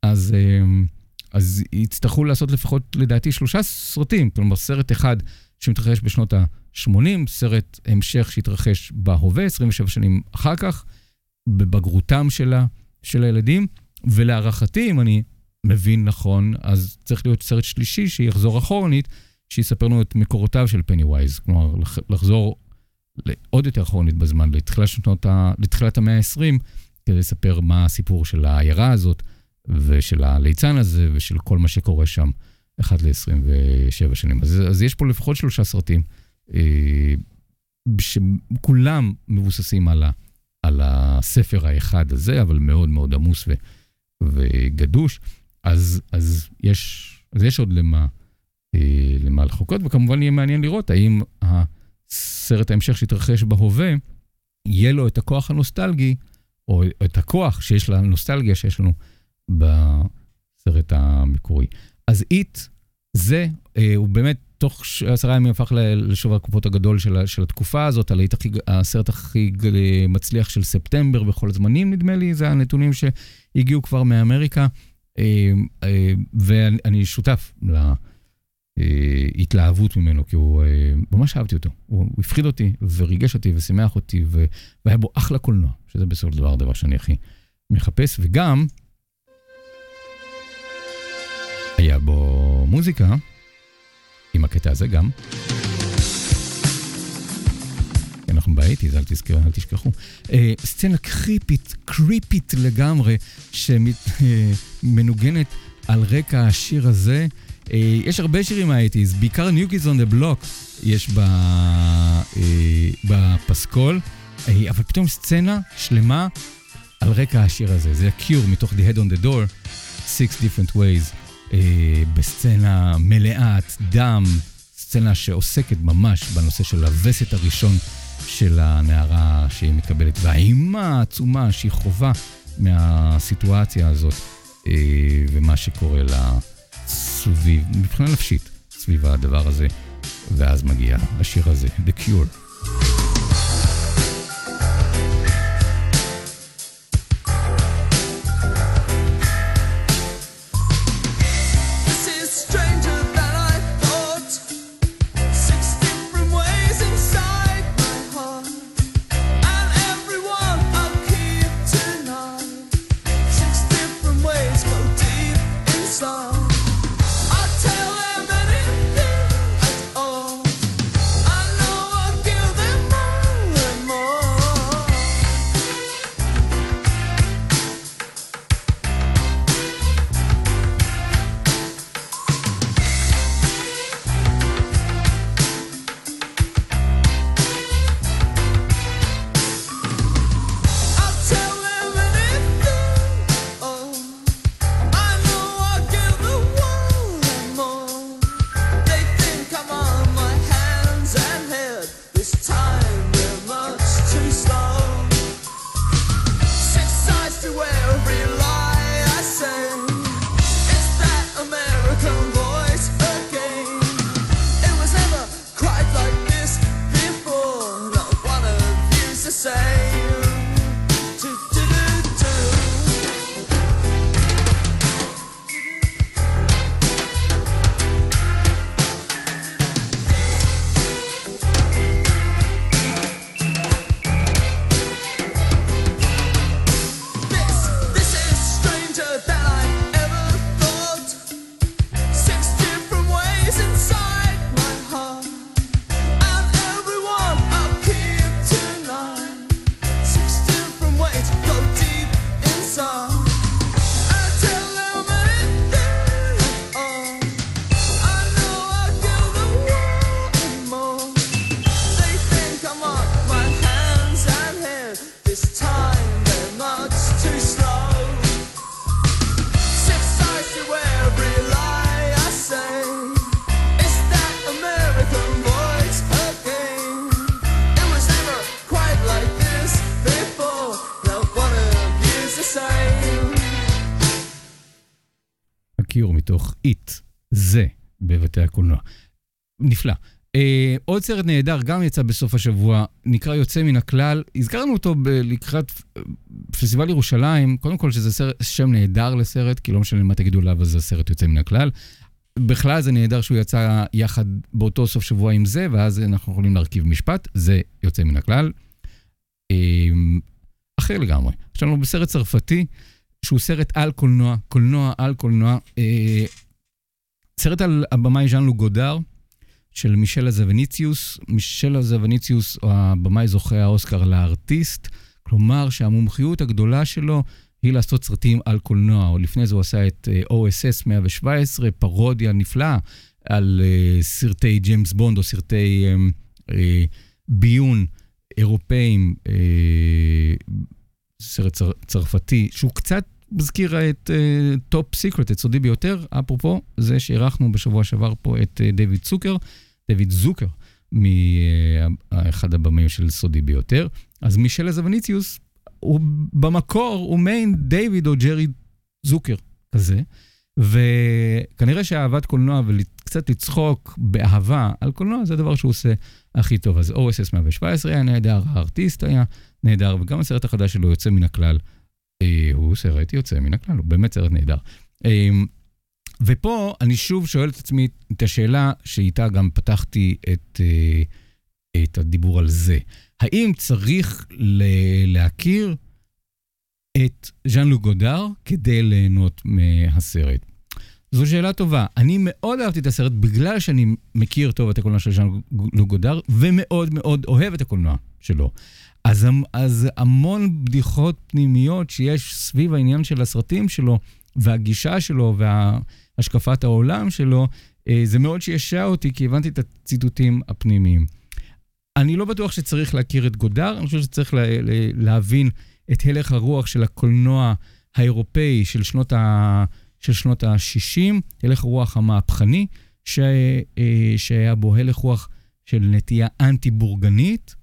אז יצטרכו לעשות לפחות, לדעתי, 3 סרטים. כלומר, סרט אחד שמתרחש בשנות ה-80, סרט המשך שהתרחש בהווה, 27 שנים אחר כך, בבגרותם של הילדים, ולהערכתי, אם אני מבין נכון, אז צריך להיות סרט שלישי שיחזור אחורנית, שיספר לנו את מקורותיו של פניווייז, כלומר, לחזור עוד יותר אחורנית בזמן, לתחילת המאה ה-20, כדי לספר מה הסיפור של העיירה הזאת, ושל הליצן הזה, ושל כל מה שקורה שם, 1 ל-27 שנים. אז יש פה לפחות 3 סרטים, שכולם מבוססים על הספר האחד הזה, אבל מאוד מאוד עמוס וגדוש, אז יש עוד למה לחוקות, וכמובן יהיה מעניין לראות האם הסרט ההמשך שהתרחש בהווה, יהיה לו את הכוח הנוסטלגי, או את הכוח שיש לנו, נוסטלגיה שיש לנו בסרט המקורי. אז זה, הוא באמת תוך 10 ימים הפך לשובר הקופות הגדול של התקופה הזאת, על הסרט הכי מצליח של ספטמבר בכל הזמנים, נדמה לי, זה הנתונים שהגיעו כבר מאמריקה, ואני שותף להתלהבות ממנו, כי הוא ממש אהבתי אותו. הוא הפחיד אותי וריגש אותי ושימח אותי, והיה בו אחלה קולנוע, שזה בסופו של דבר שאני הכי מחפש, וגם היה בו מוזיקה, עם הקטע הזה גם. אנחנו באייטיז, אל תשכחו. סצנה קריפית לגמרי, שמנוגנת על רקע השיר הזה. יש הרבה שירים מהאייטיז, בעיקר New Kids on the Block יש בפסקול, אבל פתאום סצנה שלמה על רקע השיר הזה. זה הקיור מתוך The Head on the Door, 6 Different Ways. בסצנה מלאת דם, סצנה שעוסקת ממש בנושא של הווסת הראשון של הנערה שהיא מקבלת, והאימה העצומה שהיא חובה מהסיטואציה הזאת, ומה שקורה לה סביב, מבחינה נפשית, סביב הדבר הזה, ואז מגיע השיר הזה, The Cure. I'll tell them anything at all. I know I'll give קיור מתוך איט, זה, בבתי הקולנוע. נפלא. עוד סרט נהדר, גם יצא בסוף השבוע, נקרא יוצא מן הכלל. הזכרנו אותו לקראת פסטיבל ירושלים, קודם כל שזה שם נהדר לסרט, כי לא משנה מה תגידו עליו, אז זה סרט יוצא מן הכלל. בכלל זה נהדר שהוא יצא יחד באותו סוף שבוע עם זה, ואז אנחנו יכולים להרכיב משפט, זה יוצא מן הכלל. אחר לגמרי. יש לנו בסרט צרפתי, שהוא סרט על קולנוע, קולנוע על קולנוע, סרט על הבמאי ז'אן לוק גודר, של מישל אזווניציוס. מישל אזווניציוס, הבמאי זוכה האוסקר לארטיסט, כלומר שהמומחיות הגדולה שלו היא לעשות סרטים על קולנוע, או לפני זה הוא עשה את OSS 117, פרודיה נפלאה על סרטי ג'יימס בונד, או סרטי ביון אירופאים, סרט צרפתי, שהוא קצת מזכיר את טופ סיקרט, את סודי ביותר, אפרופו זה שערכנו בשבוע שעבר פה את דויד זוקר, מאחד הבמאים של סודי ביותר. אז מישל אזווניציוס, הוא במקור, הוא מיין דיוויד או ג'רי זוקר כזה, וכנראה שאהבת קולנוע וקצת לצחוק באהבה על קולנוע, זה הדבר שהוא עושה הכי טוב. אז OSS 117 היה נהדר, הארטיסט היה נהדר, וגם הסרט החדש שלו יוצא מן הכלל, הוא סרט יוצא מן הכלל, הוא באמת סרט נהדר. ופה אני שוב שואל את עצמי את השאלה שאיתה גם פתחתי את הדיבור על זה. האם צריך להכיר את ז'אן לוק גודר כדי ליהנות מהסרט? זו שאלה טובה. אני מאוד אהבתי את הסרט בגלל שאני מכיר טוב את הקולנוע של ז'אן לוק גודר, ומאוד מאוד אוהב את הקולנוע שלו. אז המון בדיחות פנימיות שיש סביב העניין של הסרטים שלו, והגישה שלו, והשקפת העולם שלו, זה מאוד שישע אותי, כי הבנתי את הציטוטים הפנימיים. אני לא בטוח שצריך להכיר את גודר, אני חושב שצריך להבין את הלך הרוח של הקולנוע האירופאי של שנות ה-60, הלך הרוח המהפכני, שהיה בו הלך רוח של נטייה אנטי-בורגנית,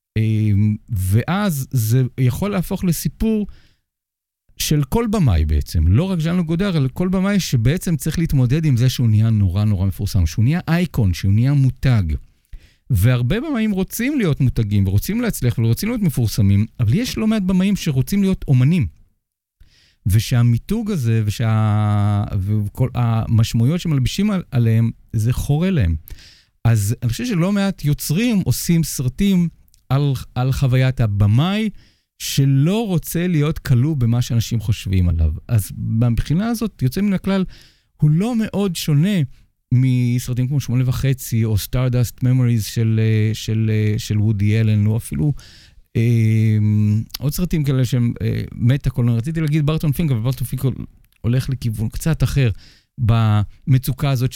ואז זה יכול להפוך לסיפור של כל במאי בעצם, לא רק ז'אן לוק גודר, אלא כל במאי שבעצם צריך להתמודד עם זה שהוא נהיה נורא נורא מפורסם, שהוא נהיה אייקון, שהוא נהיה מותג. והרבה במאים רוצים להיות מותגים, ורוצים להצליח, ורוצים להיות מפורסמים, אבל יש לא מעט במאים שרוצים להיות אומנים. ושהמיתוג הזה, וכל המשמעויות שמלבישים עליהם, זה חורה להם. אז אני חושב שלא מעט יוצרים עושים סרטים על חוויית הבמאי, שלא רוצה להיות כלוא במה שאנשים חושבים עליו. אז מבחינה הזאת, יוצא מן הכלל, הוא לא מאוד שונה מסרטים כמו 8.5, או Stardust Memories של וודי אלן, או אפילו עוד סרטים כאלה שהם מטה קולנוע. רציתי להגיד ברטון פינק, אבל ברטון פינק הולך לכיוון קצת אחר, במצוקה הזאת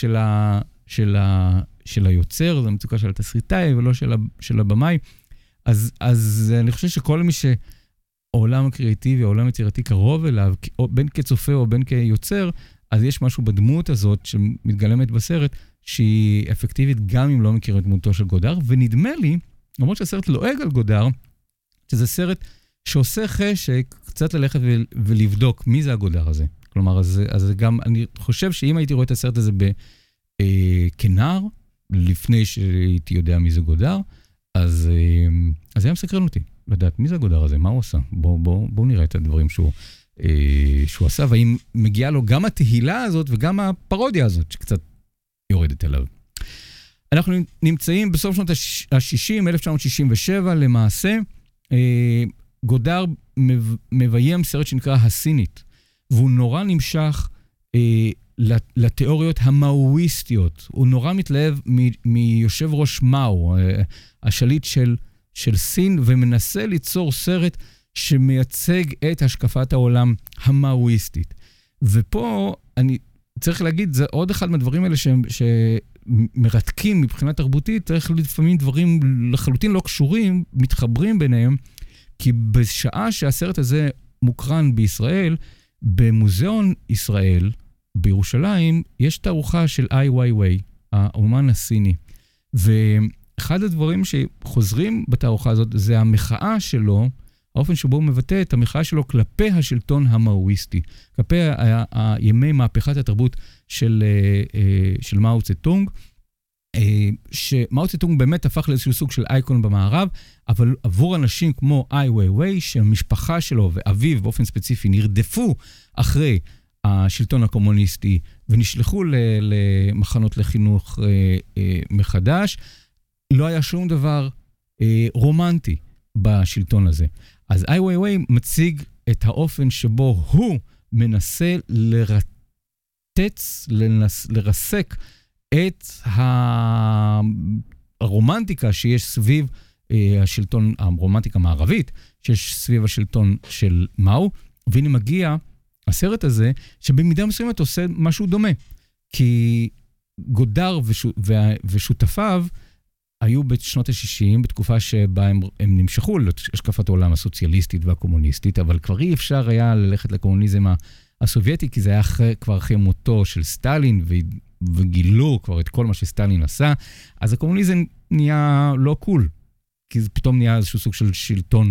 של היוצר, זו המצוקה של התסריטאי, ולא של הבמאי. אז אני חושב שכל מי שהעולם הקריאטיבי, העולם היצירתי קרוב אליו, בין כצופה או בין כיוצר, אז יש משהו בדמות הזאת שמתגלמת בסרט, שהיא אפקטיבית גם אם לא מכיר את דמותו של גודר, ונדמה לי, למרות שהסרט לועג על גודר, שזה סרט שעושה חשק קצת ללכת ולבדוק מי זה הגודר הזה. כלומר, אז גם, אני חושב שאם הייתי רואה את הסרט הזה כנער, לפני שהייתי יודע מי זה גודר, אז היה מסקרן אותי לדעת מי זה הגודר הזה, מה הוא עשה. בואו נראה את הדברים שהוא עשה, והאם מגיעה לו גם התהילה הזאת וגם הפרודיה הזאת שקצת יורדת אליו. אנחנו נמצאים בסוף שנות ה-60, 1967 למעשה, גודר מביים סרט שנקרא הסינית, והוא נורא נמשך לתיאוריות המאואיסטיות. הוא נורא מתלהב מיושב ראש מאו, השליט של סין, ומנסה ליצור סרט שמייצג את השקפת העולם המאואיסטית. ופה אני צריך להגיד, זה עוד אחד מהדברים האלה שמרתקים מבחינה תרבותית, צריך לפעמים דברים לחלוטין לא קשורים, מתחברים ביניהם, כי בשעה שהסרט הזה מוקרן בישראל, במוזיאון ישראל, בירושלים, יש תערוכה של איי ווי, האומן הסיני. ואחד הדברים שחוזרים בתערוכה הזאת, זה המחאה שלו האופן שבו הוא מבטא את המחאה שלו כלפי השלטון המאואיסטי, כלפי ימי מהפכת התרבות של מאו צטונג, שמאו צטונג באמת הפך לאיזשהו סוג של אייקון במערב, אבל עבור אנשים כמו איי ווי, שהמשפחה שלו ואביו באופן ספציפי נרדפו אחרי השלטון הקומוניסטי, ונשלחו למחנות לחינוך מחדש, לא היה שום דבר רומנטי בשלטון הזה. אז איי ווי מציג את האופן שבו הוא מנסה לרסק את הרומנטיקה שיש סביב השלטון, הרומנטיקה המערבית, שיש סביב השלטון של מאו, והנה מגיע הסרט הזה, שבמידה מסוימת עושה משהו דומה. כי גודר ושותפיו היו בשנות ה-60, בתקופה שבה הם נמשכו להשקפת העולם הסוציאליסטית והקומוניסטית, אבל כבר אי אפשר היה ללכת לקומוניזם הסובייטי, כי זה היה כבר אחרי מותו של סטלין, וגילו כבר את כל מה שסטלין עשה, אז הקומוניזם נהיה לא קול, כי זה פתאום נהיה איזשהו סוג של שלטון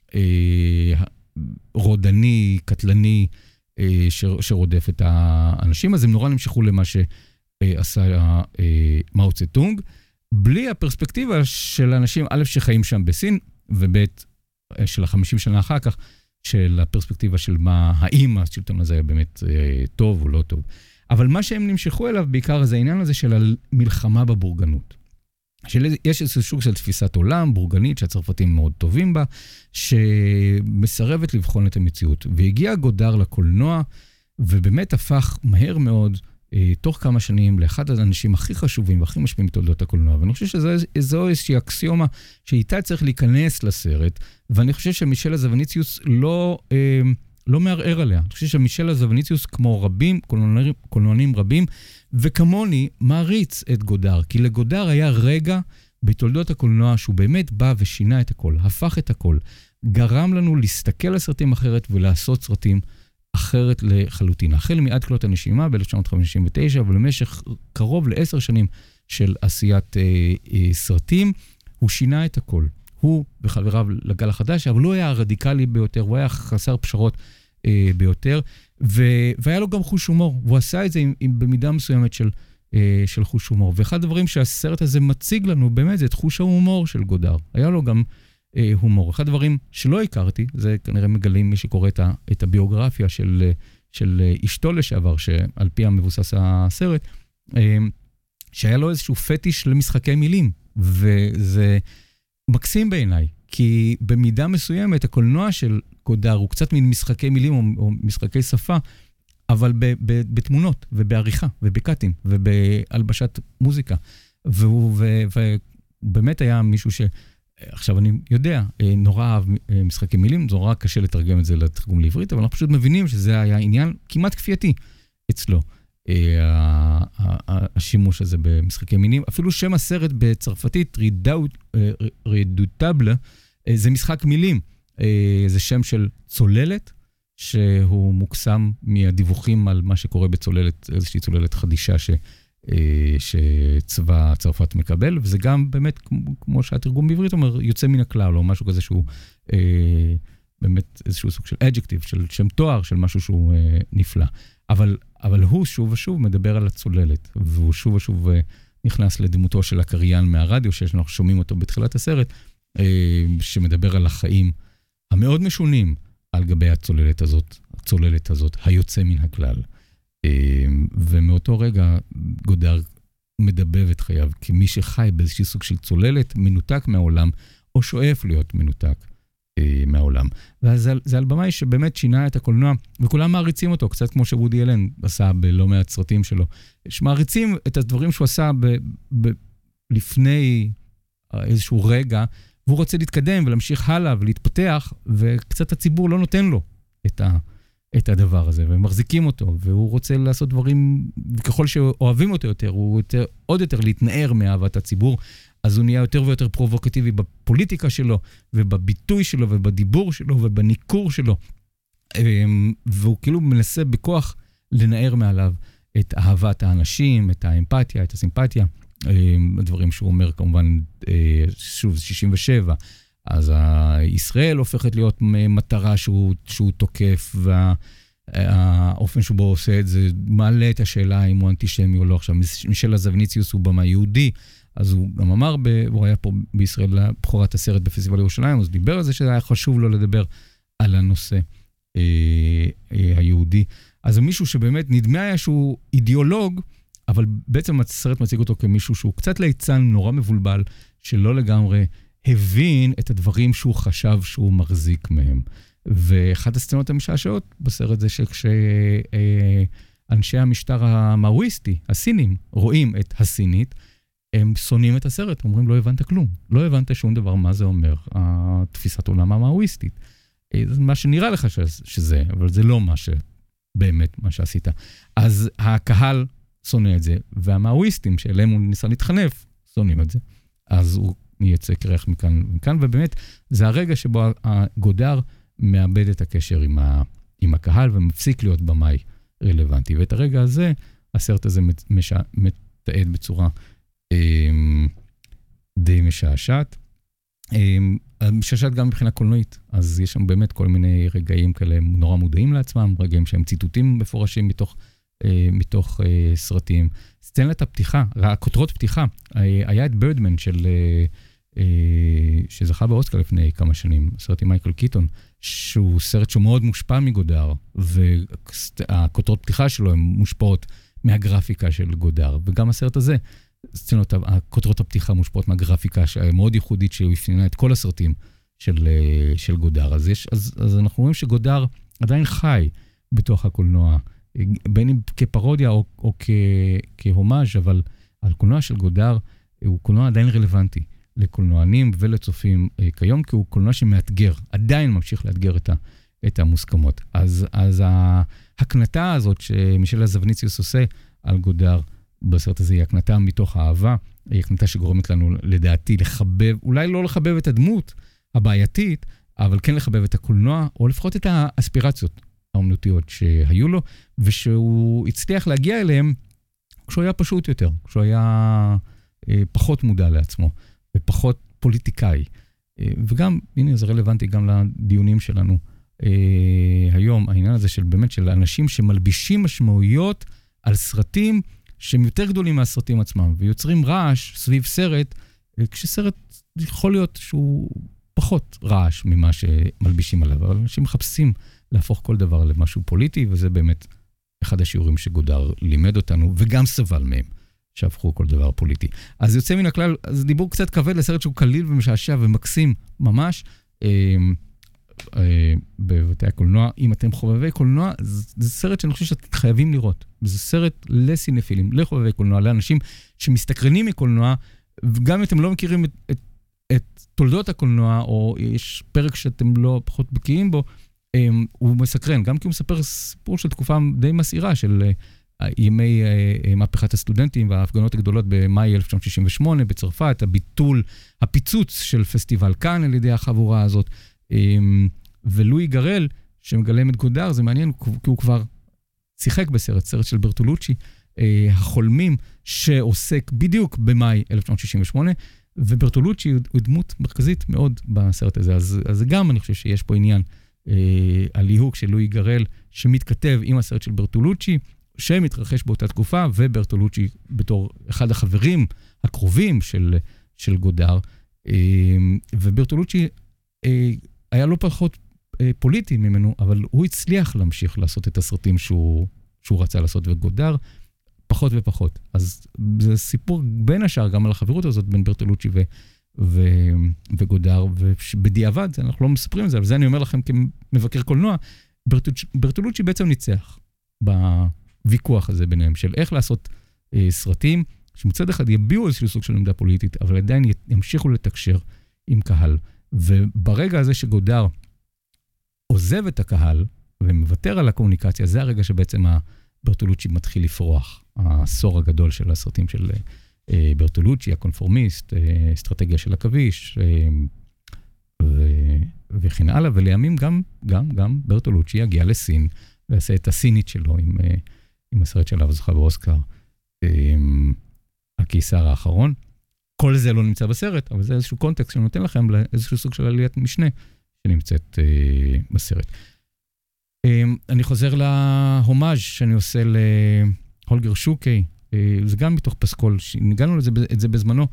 רודני, קטלני, שרודף את האנשים, אז הם נורא נמשכו למה שעשה מאו צטונג, בלי הפרספקטיבה של אנשים, א' שחיים שם בסין, וב' של 50 שנה אחר כך, של הפרספקטיבה של האם השלטון הזה היה באמת טוב או לא טוב. אבל מה שהם נמשכו אליו בעיקר זה העניין הזה של המלחמה בבורגנות. יש איזשהו שוק של תפיסת עולם בורגנית שהצרפתים מאוד טובים בה, שמסרבת לבחון את המציאות. והגיע גודר לקולנוע, ובאמת הפך מהר מאוד, תוך כמה שנים, לאחד האנשים הכי חשובים והכי משפיעים בתולדות הקולנוע. ואני חושב שזו איזושהי אקסיומה שאיתה צריך להיכנס לסרט, ואני חושב שמישל הזווניציוס לא מערער עליה. אני חושב שמישל הזווניציוס, כמו רבים, קולנוענים רבים, וכמוני מעריץ את גודר, כי לגודר היה רגע בתולדות הקולנוע שהוא באמת בא ושינה את הכל, הפך את הכל, גרם לנו להסתכל על סרטים אחרת ולעשות סרטים אחרת לחלוטין. החל מעד כלות הנשימה ב-1959, ולמשך קרוב ל10 שנים של עשיית סרטים, הוא שינה את הכל. הוא וחבריו לגל החדש, אבל הוא היה הרדיקלי ביותר, הוא היה חסר פשרות ביותר, והיה לו גם חוש הומור, והוא עשה את זה במידה מסוימת של חוש הומור. ואחד הדברים שהסרט הזה מציג לנו, באמת, זה את חוש ההומור של גודר. היה לו גם הומור. אחד הדברים שלא הכרתי, זה כנראה מגלים מי שקורא את הביוגרפיה של אשתו לשעבר, שעל פי המבוסס הסרט, שהיה לו איזשהו פטיש למשחקי מילים, וזה מקסים בעיניי, כי במידה מסוימת הקולנוע של גודר הוא קצת מין משחקי מילים או משחקי שפה, אבל בתמונות ובעריכה ובקאטים ובהלבשת מוזיקה. והוא באמת היה מישהו עכשיו אני יודע, נורא אהב משחקי מילים, זה נורא קשה לתרגם את זה לתרגום לעברית, אבל אנחנו פשוט מבינים שזה היה עניין כמעט כפייתי אצלו, השימוש הזה במשחקי מילים. אפילו שם הסרט בצרפתית, רדוטבל, זה משחק מילים. זה שם של צוללת, שהוא מוקסם מהדיווחים על מה שקורה בצוללת, איזושהי צוללת חדישה שצבא צרפת מקבל, וזה גם באמת, כמו שהתרגום בעברית אומר, יוצא מן הכלל, או משהו כזה שהוא באמת איזשהו סוג של אדג'קטיב, של שם תואר, של משהו שהוא נפלא. אבל הוא שוב ושוב מדבר על הצוללת, והוא שוב ושוב נכנס לדמותו של הקריין מהרדיו, שאנחנו שומעים אותו בתחילת הסרט, שמדבר על החיים המאוד משונים על גבי הצוללת הזאת, היוצא מן הכלל. ומאותו רגע גודר מדבב את חייו, כמי שחי באיזשהו סוג של צוללת, מנותק מהעולם, או שואף להיות מנותק מהעולם. ואז זה על במאי שבאמת שינה את הקולנוע, וכולם מעריצים אותו, קצת כמו שוודי אלן עשה בלא מעט סרטים שלו. שמעריצים את הדברים שהוא עשה לפני איזשהו רגע, והוא רוצה להתקדם ולהמשיך הלאה ולהתפתח, וקצת הציבור לא נותן לו את הדבר הזה, ומחזיקים אותו, והוא רוצה לעשות דברים, וככל שאוהבים אותו יותר, הוא עוד יותר להתנער מאהבת הציבור, אז הוא נהיה יותר ויותר פרובוקטיבי בפוליטיקה שלו, ובביטוי שלו, ובדיבור שלו, ובניקור שלו, והוא כאילו מנסה בכוח לנער מעליו את אהבת האנשים, את האמפתיה, את הסימפתיה, הדברים שהוא אומר כמובן, שוב, 67, אז ישראל הופכת להיות מטרה שהוא תוקף, והאופן שבו הוא עושה את זה מעלה את השאלה אם הוא אנטישמי או לא. עכשיו, מישל לזבניציוס הוא במה יהודי, אז הוא גם אמר, הוא היה פה בישראל לבחורת הסרט בפסטיבל ירושלים, אז דיבר על זה שהיה חשוב לו לדבר על הנושא היהודי. אז מישהו שבאמת נדמה היה שהוא אידיאולוג, אבל בעצם הסרט מציג אותו כמישהו שהוא קצת ליצן, נורא מבולבל, שלא לגמרי הבין את הדברים שהוא חשב שהוא מחזיק מהם. ואחת הסצנות המשעשעות בסרט זה שכשאנשי המשטר המאואיסטי, הסינים, רואים את הסינית, הם שונאים את הסרט, אומרים לא הבנת כלום, לא הבנת שום דבר מה זה אומר, התפיסת עולם המאואיסטית. זה מה שנראה לך שזה, אבל זה לא באמת מה שעשית. אז הקהל שונא את זה, והמאואיסטים שאליהם הוא ניסה להתחנף, שונאים את זה. אז הוא יצא קרח מכאן ומכאן, ובאמת זה הרגע שבו הגודר מאבד את הקשר עם הקהל, ומפסיק להיות במאי רלוונטי. ואת הרגע הזה, הסרט הזה מתעד בצורה די משעשעת. משעשעת גם מבחינה קולנועית, אז יש שם באמת כל מיני רגעים כאלה נורא מודעים לעצמם, רגעים שהם ציטוטים מפורשים מתוך סרטים. סצנת הפתיחה, הכותרות פתיחה, היה את ברדמן שזכה באוסקר לפני כמה שנים, סרט עם מייקל קיטון, שהוא סרט שהוא מאוד מושפע מגודר, והכותרות פתיחה שלו הן מושפעות מהגרפיקה של גודר, וגם הסרט הזה, הכותרות הפתיחה מושפעות מהגרפיקה מאוד ייחודית שהוא הפנינה את כל הסרטים של גודר. אז אנחנו רואים שגודר עדיין חי בתוך הקולנוע, בין אם כפרודיה או כהומאז', אבל הקולנוע של גודר הוא קולנוע עדיין רלוונטי לקולנוענים ולצופים כיום, כי הוא קולנוע שמאתגר, עדיין ממשיך לאתגר את המוסכמות. אז ההקנטה הזאת שמישל לזבניציוס עושה על גודר בסרט הזה, היא הקנטה מתוך האהבה, היא הקנטה שגורמת לנו לדעתי לחבב, אולי לא לחבב את הדמות הבעייתית, אבל כן לחבב את הקולנוע, או לפחות את האספירציות האומנותיות שהיו לו, ושהוא הצליח להגיע אליהם כשהוא היה פשוט יותר, כשהוא היה פחות מודע לעצמו, ופחות פוליטיקאי. וגם, הנה, זה רלוונטי גם לדיונים שלנו היום, העניין הזה של באמת של אנשים שמלבישים משמעויות על סרטים שהם יותר גדולים מהסרטים עצמם, ויוצרים רעש סביב סרט, כשסרט יכול להיות שהוא פחות רעש ממה שמלבישים עליו, אבל אנשים מחפשים להפוך כל דבר למשהו פוליטי, וזה באמת אחד השיעורים שגודר לימד אותנו, וגם סבל מהם, שהפכו כל דבר פוליטי. אז יוצא מן הכלל, אז דיבור קצת כבד לסרט שהוא קליל ומשעשע ומקסים ממש, בבתי הקולנוע. אם אתם חובבי קולנוע, זה סרט שאני חושב שאתם חייבים לראות. זה סרט לסינפילים, לחובבי קולנוע, לאנשים שמסתקרנים מקולנוע, וגם אם אתם לא מכירים את תולדות הקולנוע, או יש פרק שאתם לא פחות בקיאים בו, הוא מסקרן, גם כי הוא מספר סיפור של תקופה די מסעירה, של ימי מהפכת הסטודנטים וההפגנות הגדולות במאי 1968 בצרפת, הפיצוץ של פסטיבל כאן על ידי החבורה הזאת, ולואי גרל, שמגלם את גודר, זה מעניין, כי הוא כבר שיחק בסרט של ברטולוצ'י, החולמים, שעוסק בדיוק במאי 1968, וברטולוצ'י הוא דמות מרכזית מאוד בסרט הזה, אז גם אני חושב שיש פה עניין הליהוק של לואי גרל, שמתכתב עם הסרט של ברטולוצ'י, שמתרחש באותה תקופה, וברטולוצ'י בתור אחד החברים הקרובים של גודר, וברטולוצ'י היה לא פחות פוליטי ממנו, אבל הוא הצליח להמשיך לעשות את הסרטים שהוא רצה לעשות, וגודר פחות ופחות. אז זה סיפור בין השאר גם על החברות הזאת בין ברטולוצ'י וגודר, ובדיעבד אנחנו לא מספרים את זה, אבל זה אני אומר לכם כמבקר קולנוע, ברטולוצ'י בעצם ניצח בוויכוח הזה ביניהם, של איך לעשות סרטים, שמצד אחד יביאו איזשהו סוג של עמדה פוליטית, אבל עדיין ימשיכו לתקשר עם קהל. וברגע הזה שגודר עוזב את הקהל ומוותר על הקומוניקציה, זה הרגע שבעצם ברטולוצ'י מתחיל לפרוח. העשור הגדול של הסרטים של ברטולוצ'י, הקונפורמיסט, אסטרטגיה של הכביש, וכן הלאה, ולימים גם ברטולוצ'י יגיע לסין, ועשה את הסינית שלו עם הסרט שלו זכה באוסקר, הקיסר האחרון. כל זה לא נמצא בסרט, אבל זה איזשהו קונטקסט שנותן לכם לאיזשהו סוג של עליית משנה שנמצאת בסרט. אני חוזר להומאז' שאני עושה להולגר שוקי, זה גם מתוך פסקול, ניגענו את זה בזמנו,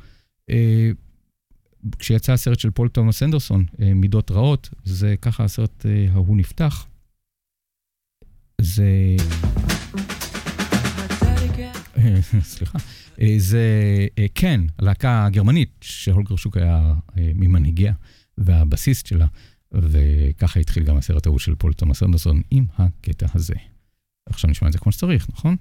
כשיצא הסרט של פול תומאס אנדרסון, מידות רעות, זה ככה הסרט ההוא נפתח. זה... סליחה. זה כן, הלהקה הגרמנית, שהולגר שוק היה ממנהיגיה, והבסיסט שלה, וככה התחיל גם הסרט ההוא של פול תומאס אנדרסון עם הקטע הזה. עכשיו נשמע את זה כמו שצריך, נכון?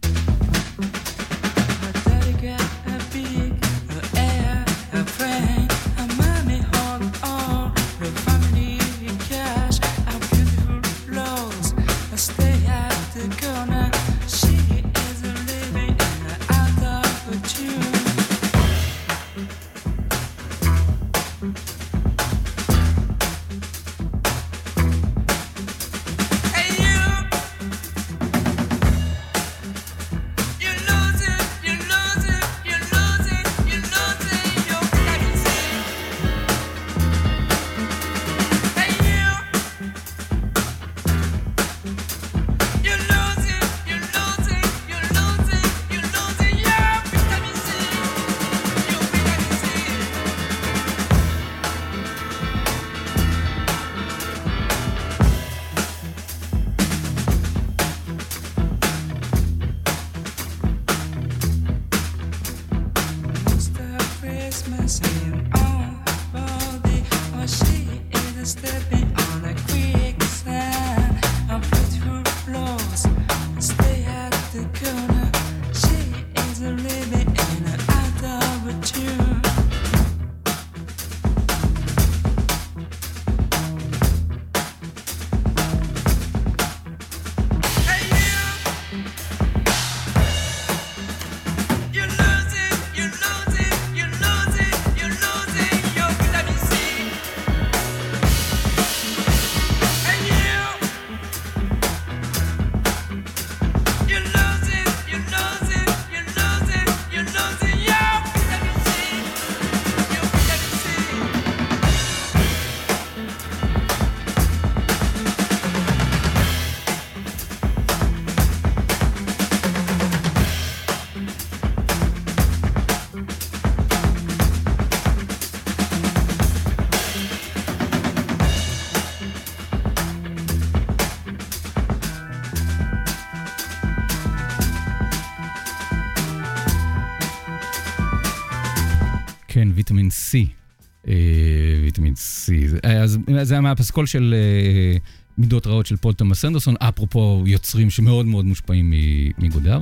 כן, ויטמין C. ויטמין C. אז זה היה מהפסקול של מידות רעות של פול תומאס אנדרסון, אפרופו יוצרים שמאוד מאוד מושפעים מגודר.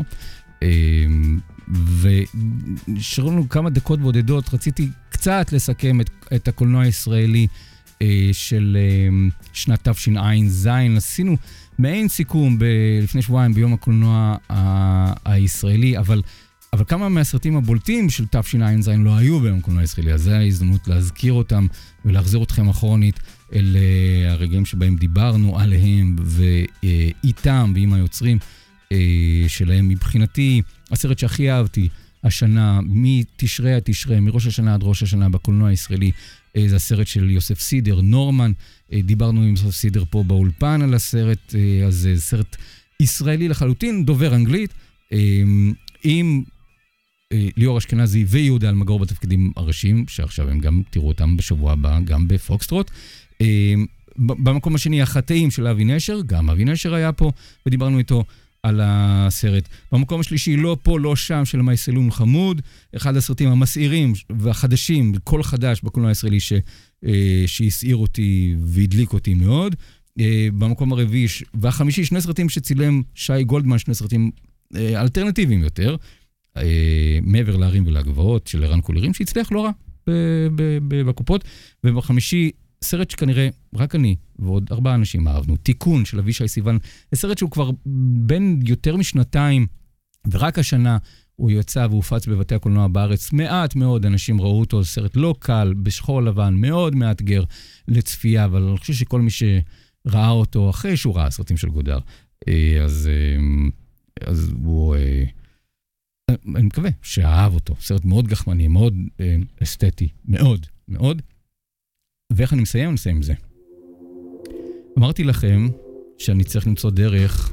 ונשארו לנו כמה דקות בודדות, רציתי קצת לסכם את הקולנוע הישראלי של שנת תשע"ז. עשינו מעין סיכום לפני שבועיים ביום הקולנוע הישראלי, אבל כמה מהסרטים הבולטים של תשע"ז לא היו ביום הקולנוע הישראלי, אז זו ההזדמנות להזכיר אותם ולהחזיר אתכם אחרונית אל הרגעים שבהם דיברנו עליהם ואיתם ועם היוצרים שלהם. מבחינתי, הסרט שהכי אהבתי השנה, מתשרי עד תשרי, מראש השנה עד ראש השנה בקולנוע הישראלי, זה הסרט של יוסף סידר, נורמן. דיברנו עם יוסף סידר פה באולפן על הסרט, אז זה סרט ישראלי לחלוטין, דובר אנגלית, עם ליאור אשכנזי ויהודה אלמגור בתפקידים הראשיים, שעכשיו הם גם תראו אותם בשבוע הבא, גם בפוקסטרוט. במקום השני, החטאים של אבי נשר, גם אבי נשר היה פה, ודיברנו איתו על הסרט. במקום השלישי, לא פה, לא שם, של מייסלון חמוד, אחד הסרטים המסעירים והחדשים, כל חדש בקולנוע הישראלי שהסעיר אותי והדליק אותי מאוד. במקום הרביעי והחמישי, שני סרטים שצילם שי גולדמן, שני סרטים אלטרנטיביים יותר, מעבר להרים ולגבעות של ערן קולרים, שהצליח לא רע בקופות. ובחמישי, סרט שכנראה רק אני ועוד 4 אנשים אהבנו, תיקון של אבישי סיוון, סרט שהוא כבר בין יותר משנתיים, ורק השנה הוא יצא והופץ בבתי הקולנוע בארץ. מעט מאוד אנשים ראו אותו, סרט לא קל, בשחור לבן, מאוד מאתגר לצפייה, אבל אני חושב שכל מי שראה אותו אחרי שהוא ראה סרטים של גודר, אז הוא אני מקווה שאהב אותו. סרט מאוד גחמני, מאוד אסתטי, מאוד, מאוד. ואיך אני מסיים? אני מסיים עם זה. אמרתי לכם שאני צריך למצוא דרך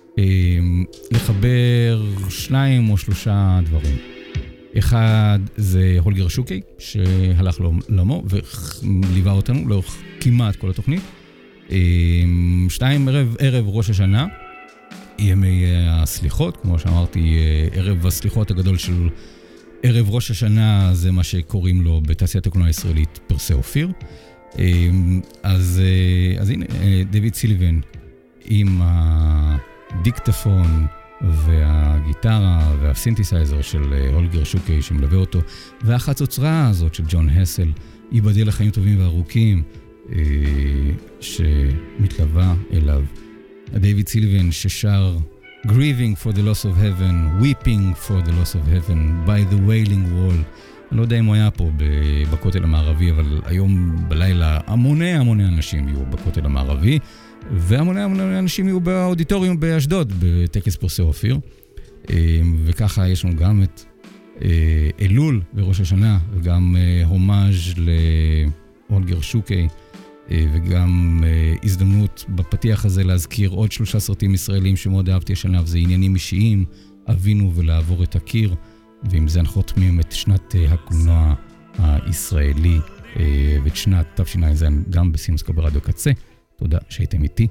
לחבר 2 או 3 דברים. אחד זה הולגר שוקי, שהלך לעולמו וליווה אותנו לאורך כמעט כל התוכנית. 2, ערב ראש השנה, ימי הסליחות, כמו שאמרתי, ערב הסליחות הגדול של ערב ראש השנה, זה מה שקוראים לו בתעשיית הקולנוע הישראלית פרסי אופיר. אז הנה, דויד סילבן עם הדיקטפון והגיטרה והסינתסייזר של הולגר שוקי שמלווה אותו, והחצוצרה הזאת של ג'ון הסל, ייבדל לחיים טובים וארוכים, שמתלווה אליו. דויד סילבן ששר Grieving for the loss of heaven, Weeping for the loss of heaven, by the wailing wall. אני לא יודע אם הוא היה פה בכותל המערבי, אבל היום בלילה המוני אנשים יהיו בכותל המערבי, והמוני אנשים יהיו באודיטוריום באשדוד, בטקס פרסי אופיר. וככה יש לנו גם את אלול בראש השנה, וגם הומאז' להולגר שוקי, וגם הזדמנות בפתיח הזה להזכיר עוד 3 סרטים ישראלים שמאוד אהבתי השנה, וזה עניינים אישיים, אבינו ולעבור את הקיר, ועם זה אנחנו חותמים את שנת הקולנוע הישראלי, ואת שנת תשע"ז גם בסינוסקופ ברדיו קצה. תודה שהייתם איתי.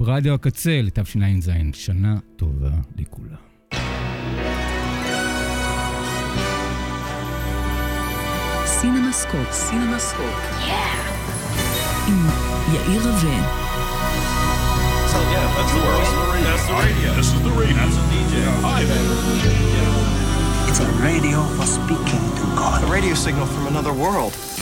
ברדיו הקצה לתשע"ז, שנה טובה לכולם. סינמסקופ, עם יאיר רווה. So yeah, that's the world. That's the radio. This is the radio. That's a DJ. Hi there. It's a radio for speaking to God. A radio signal from another world.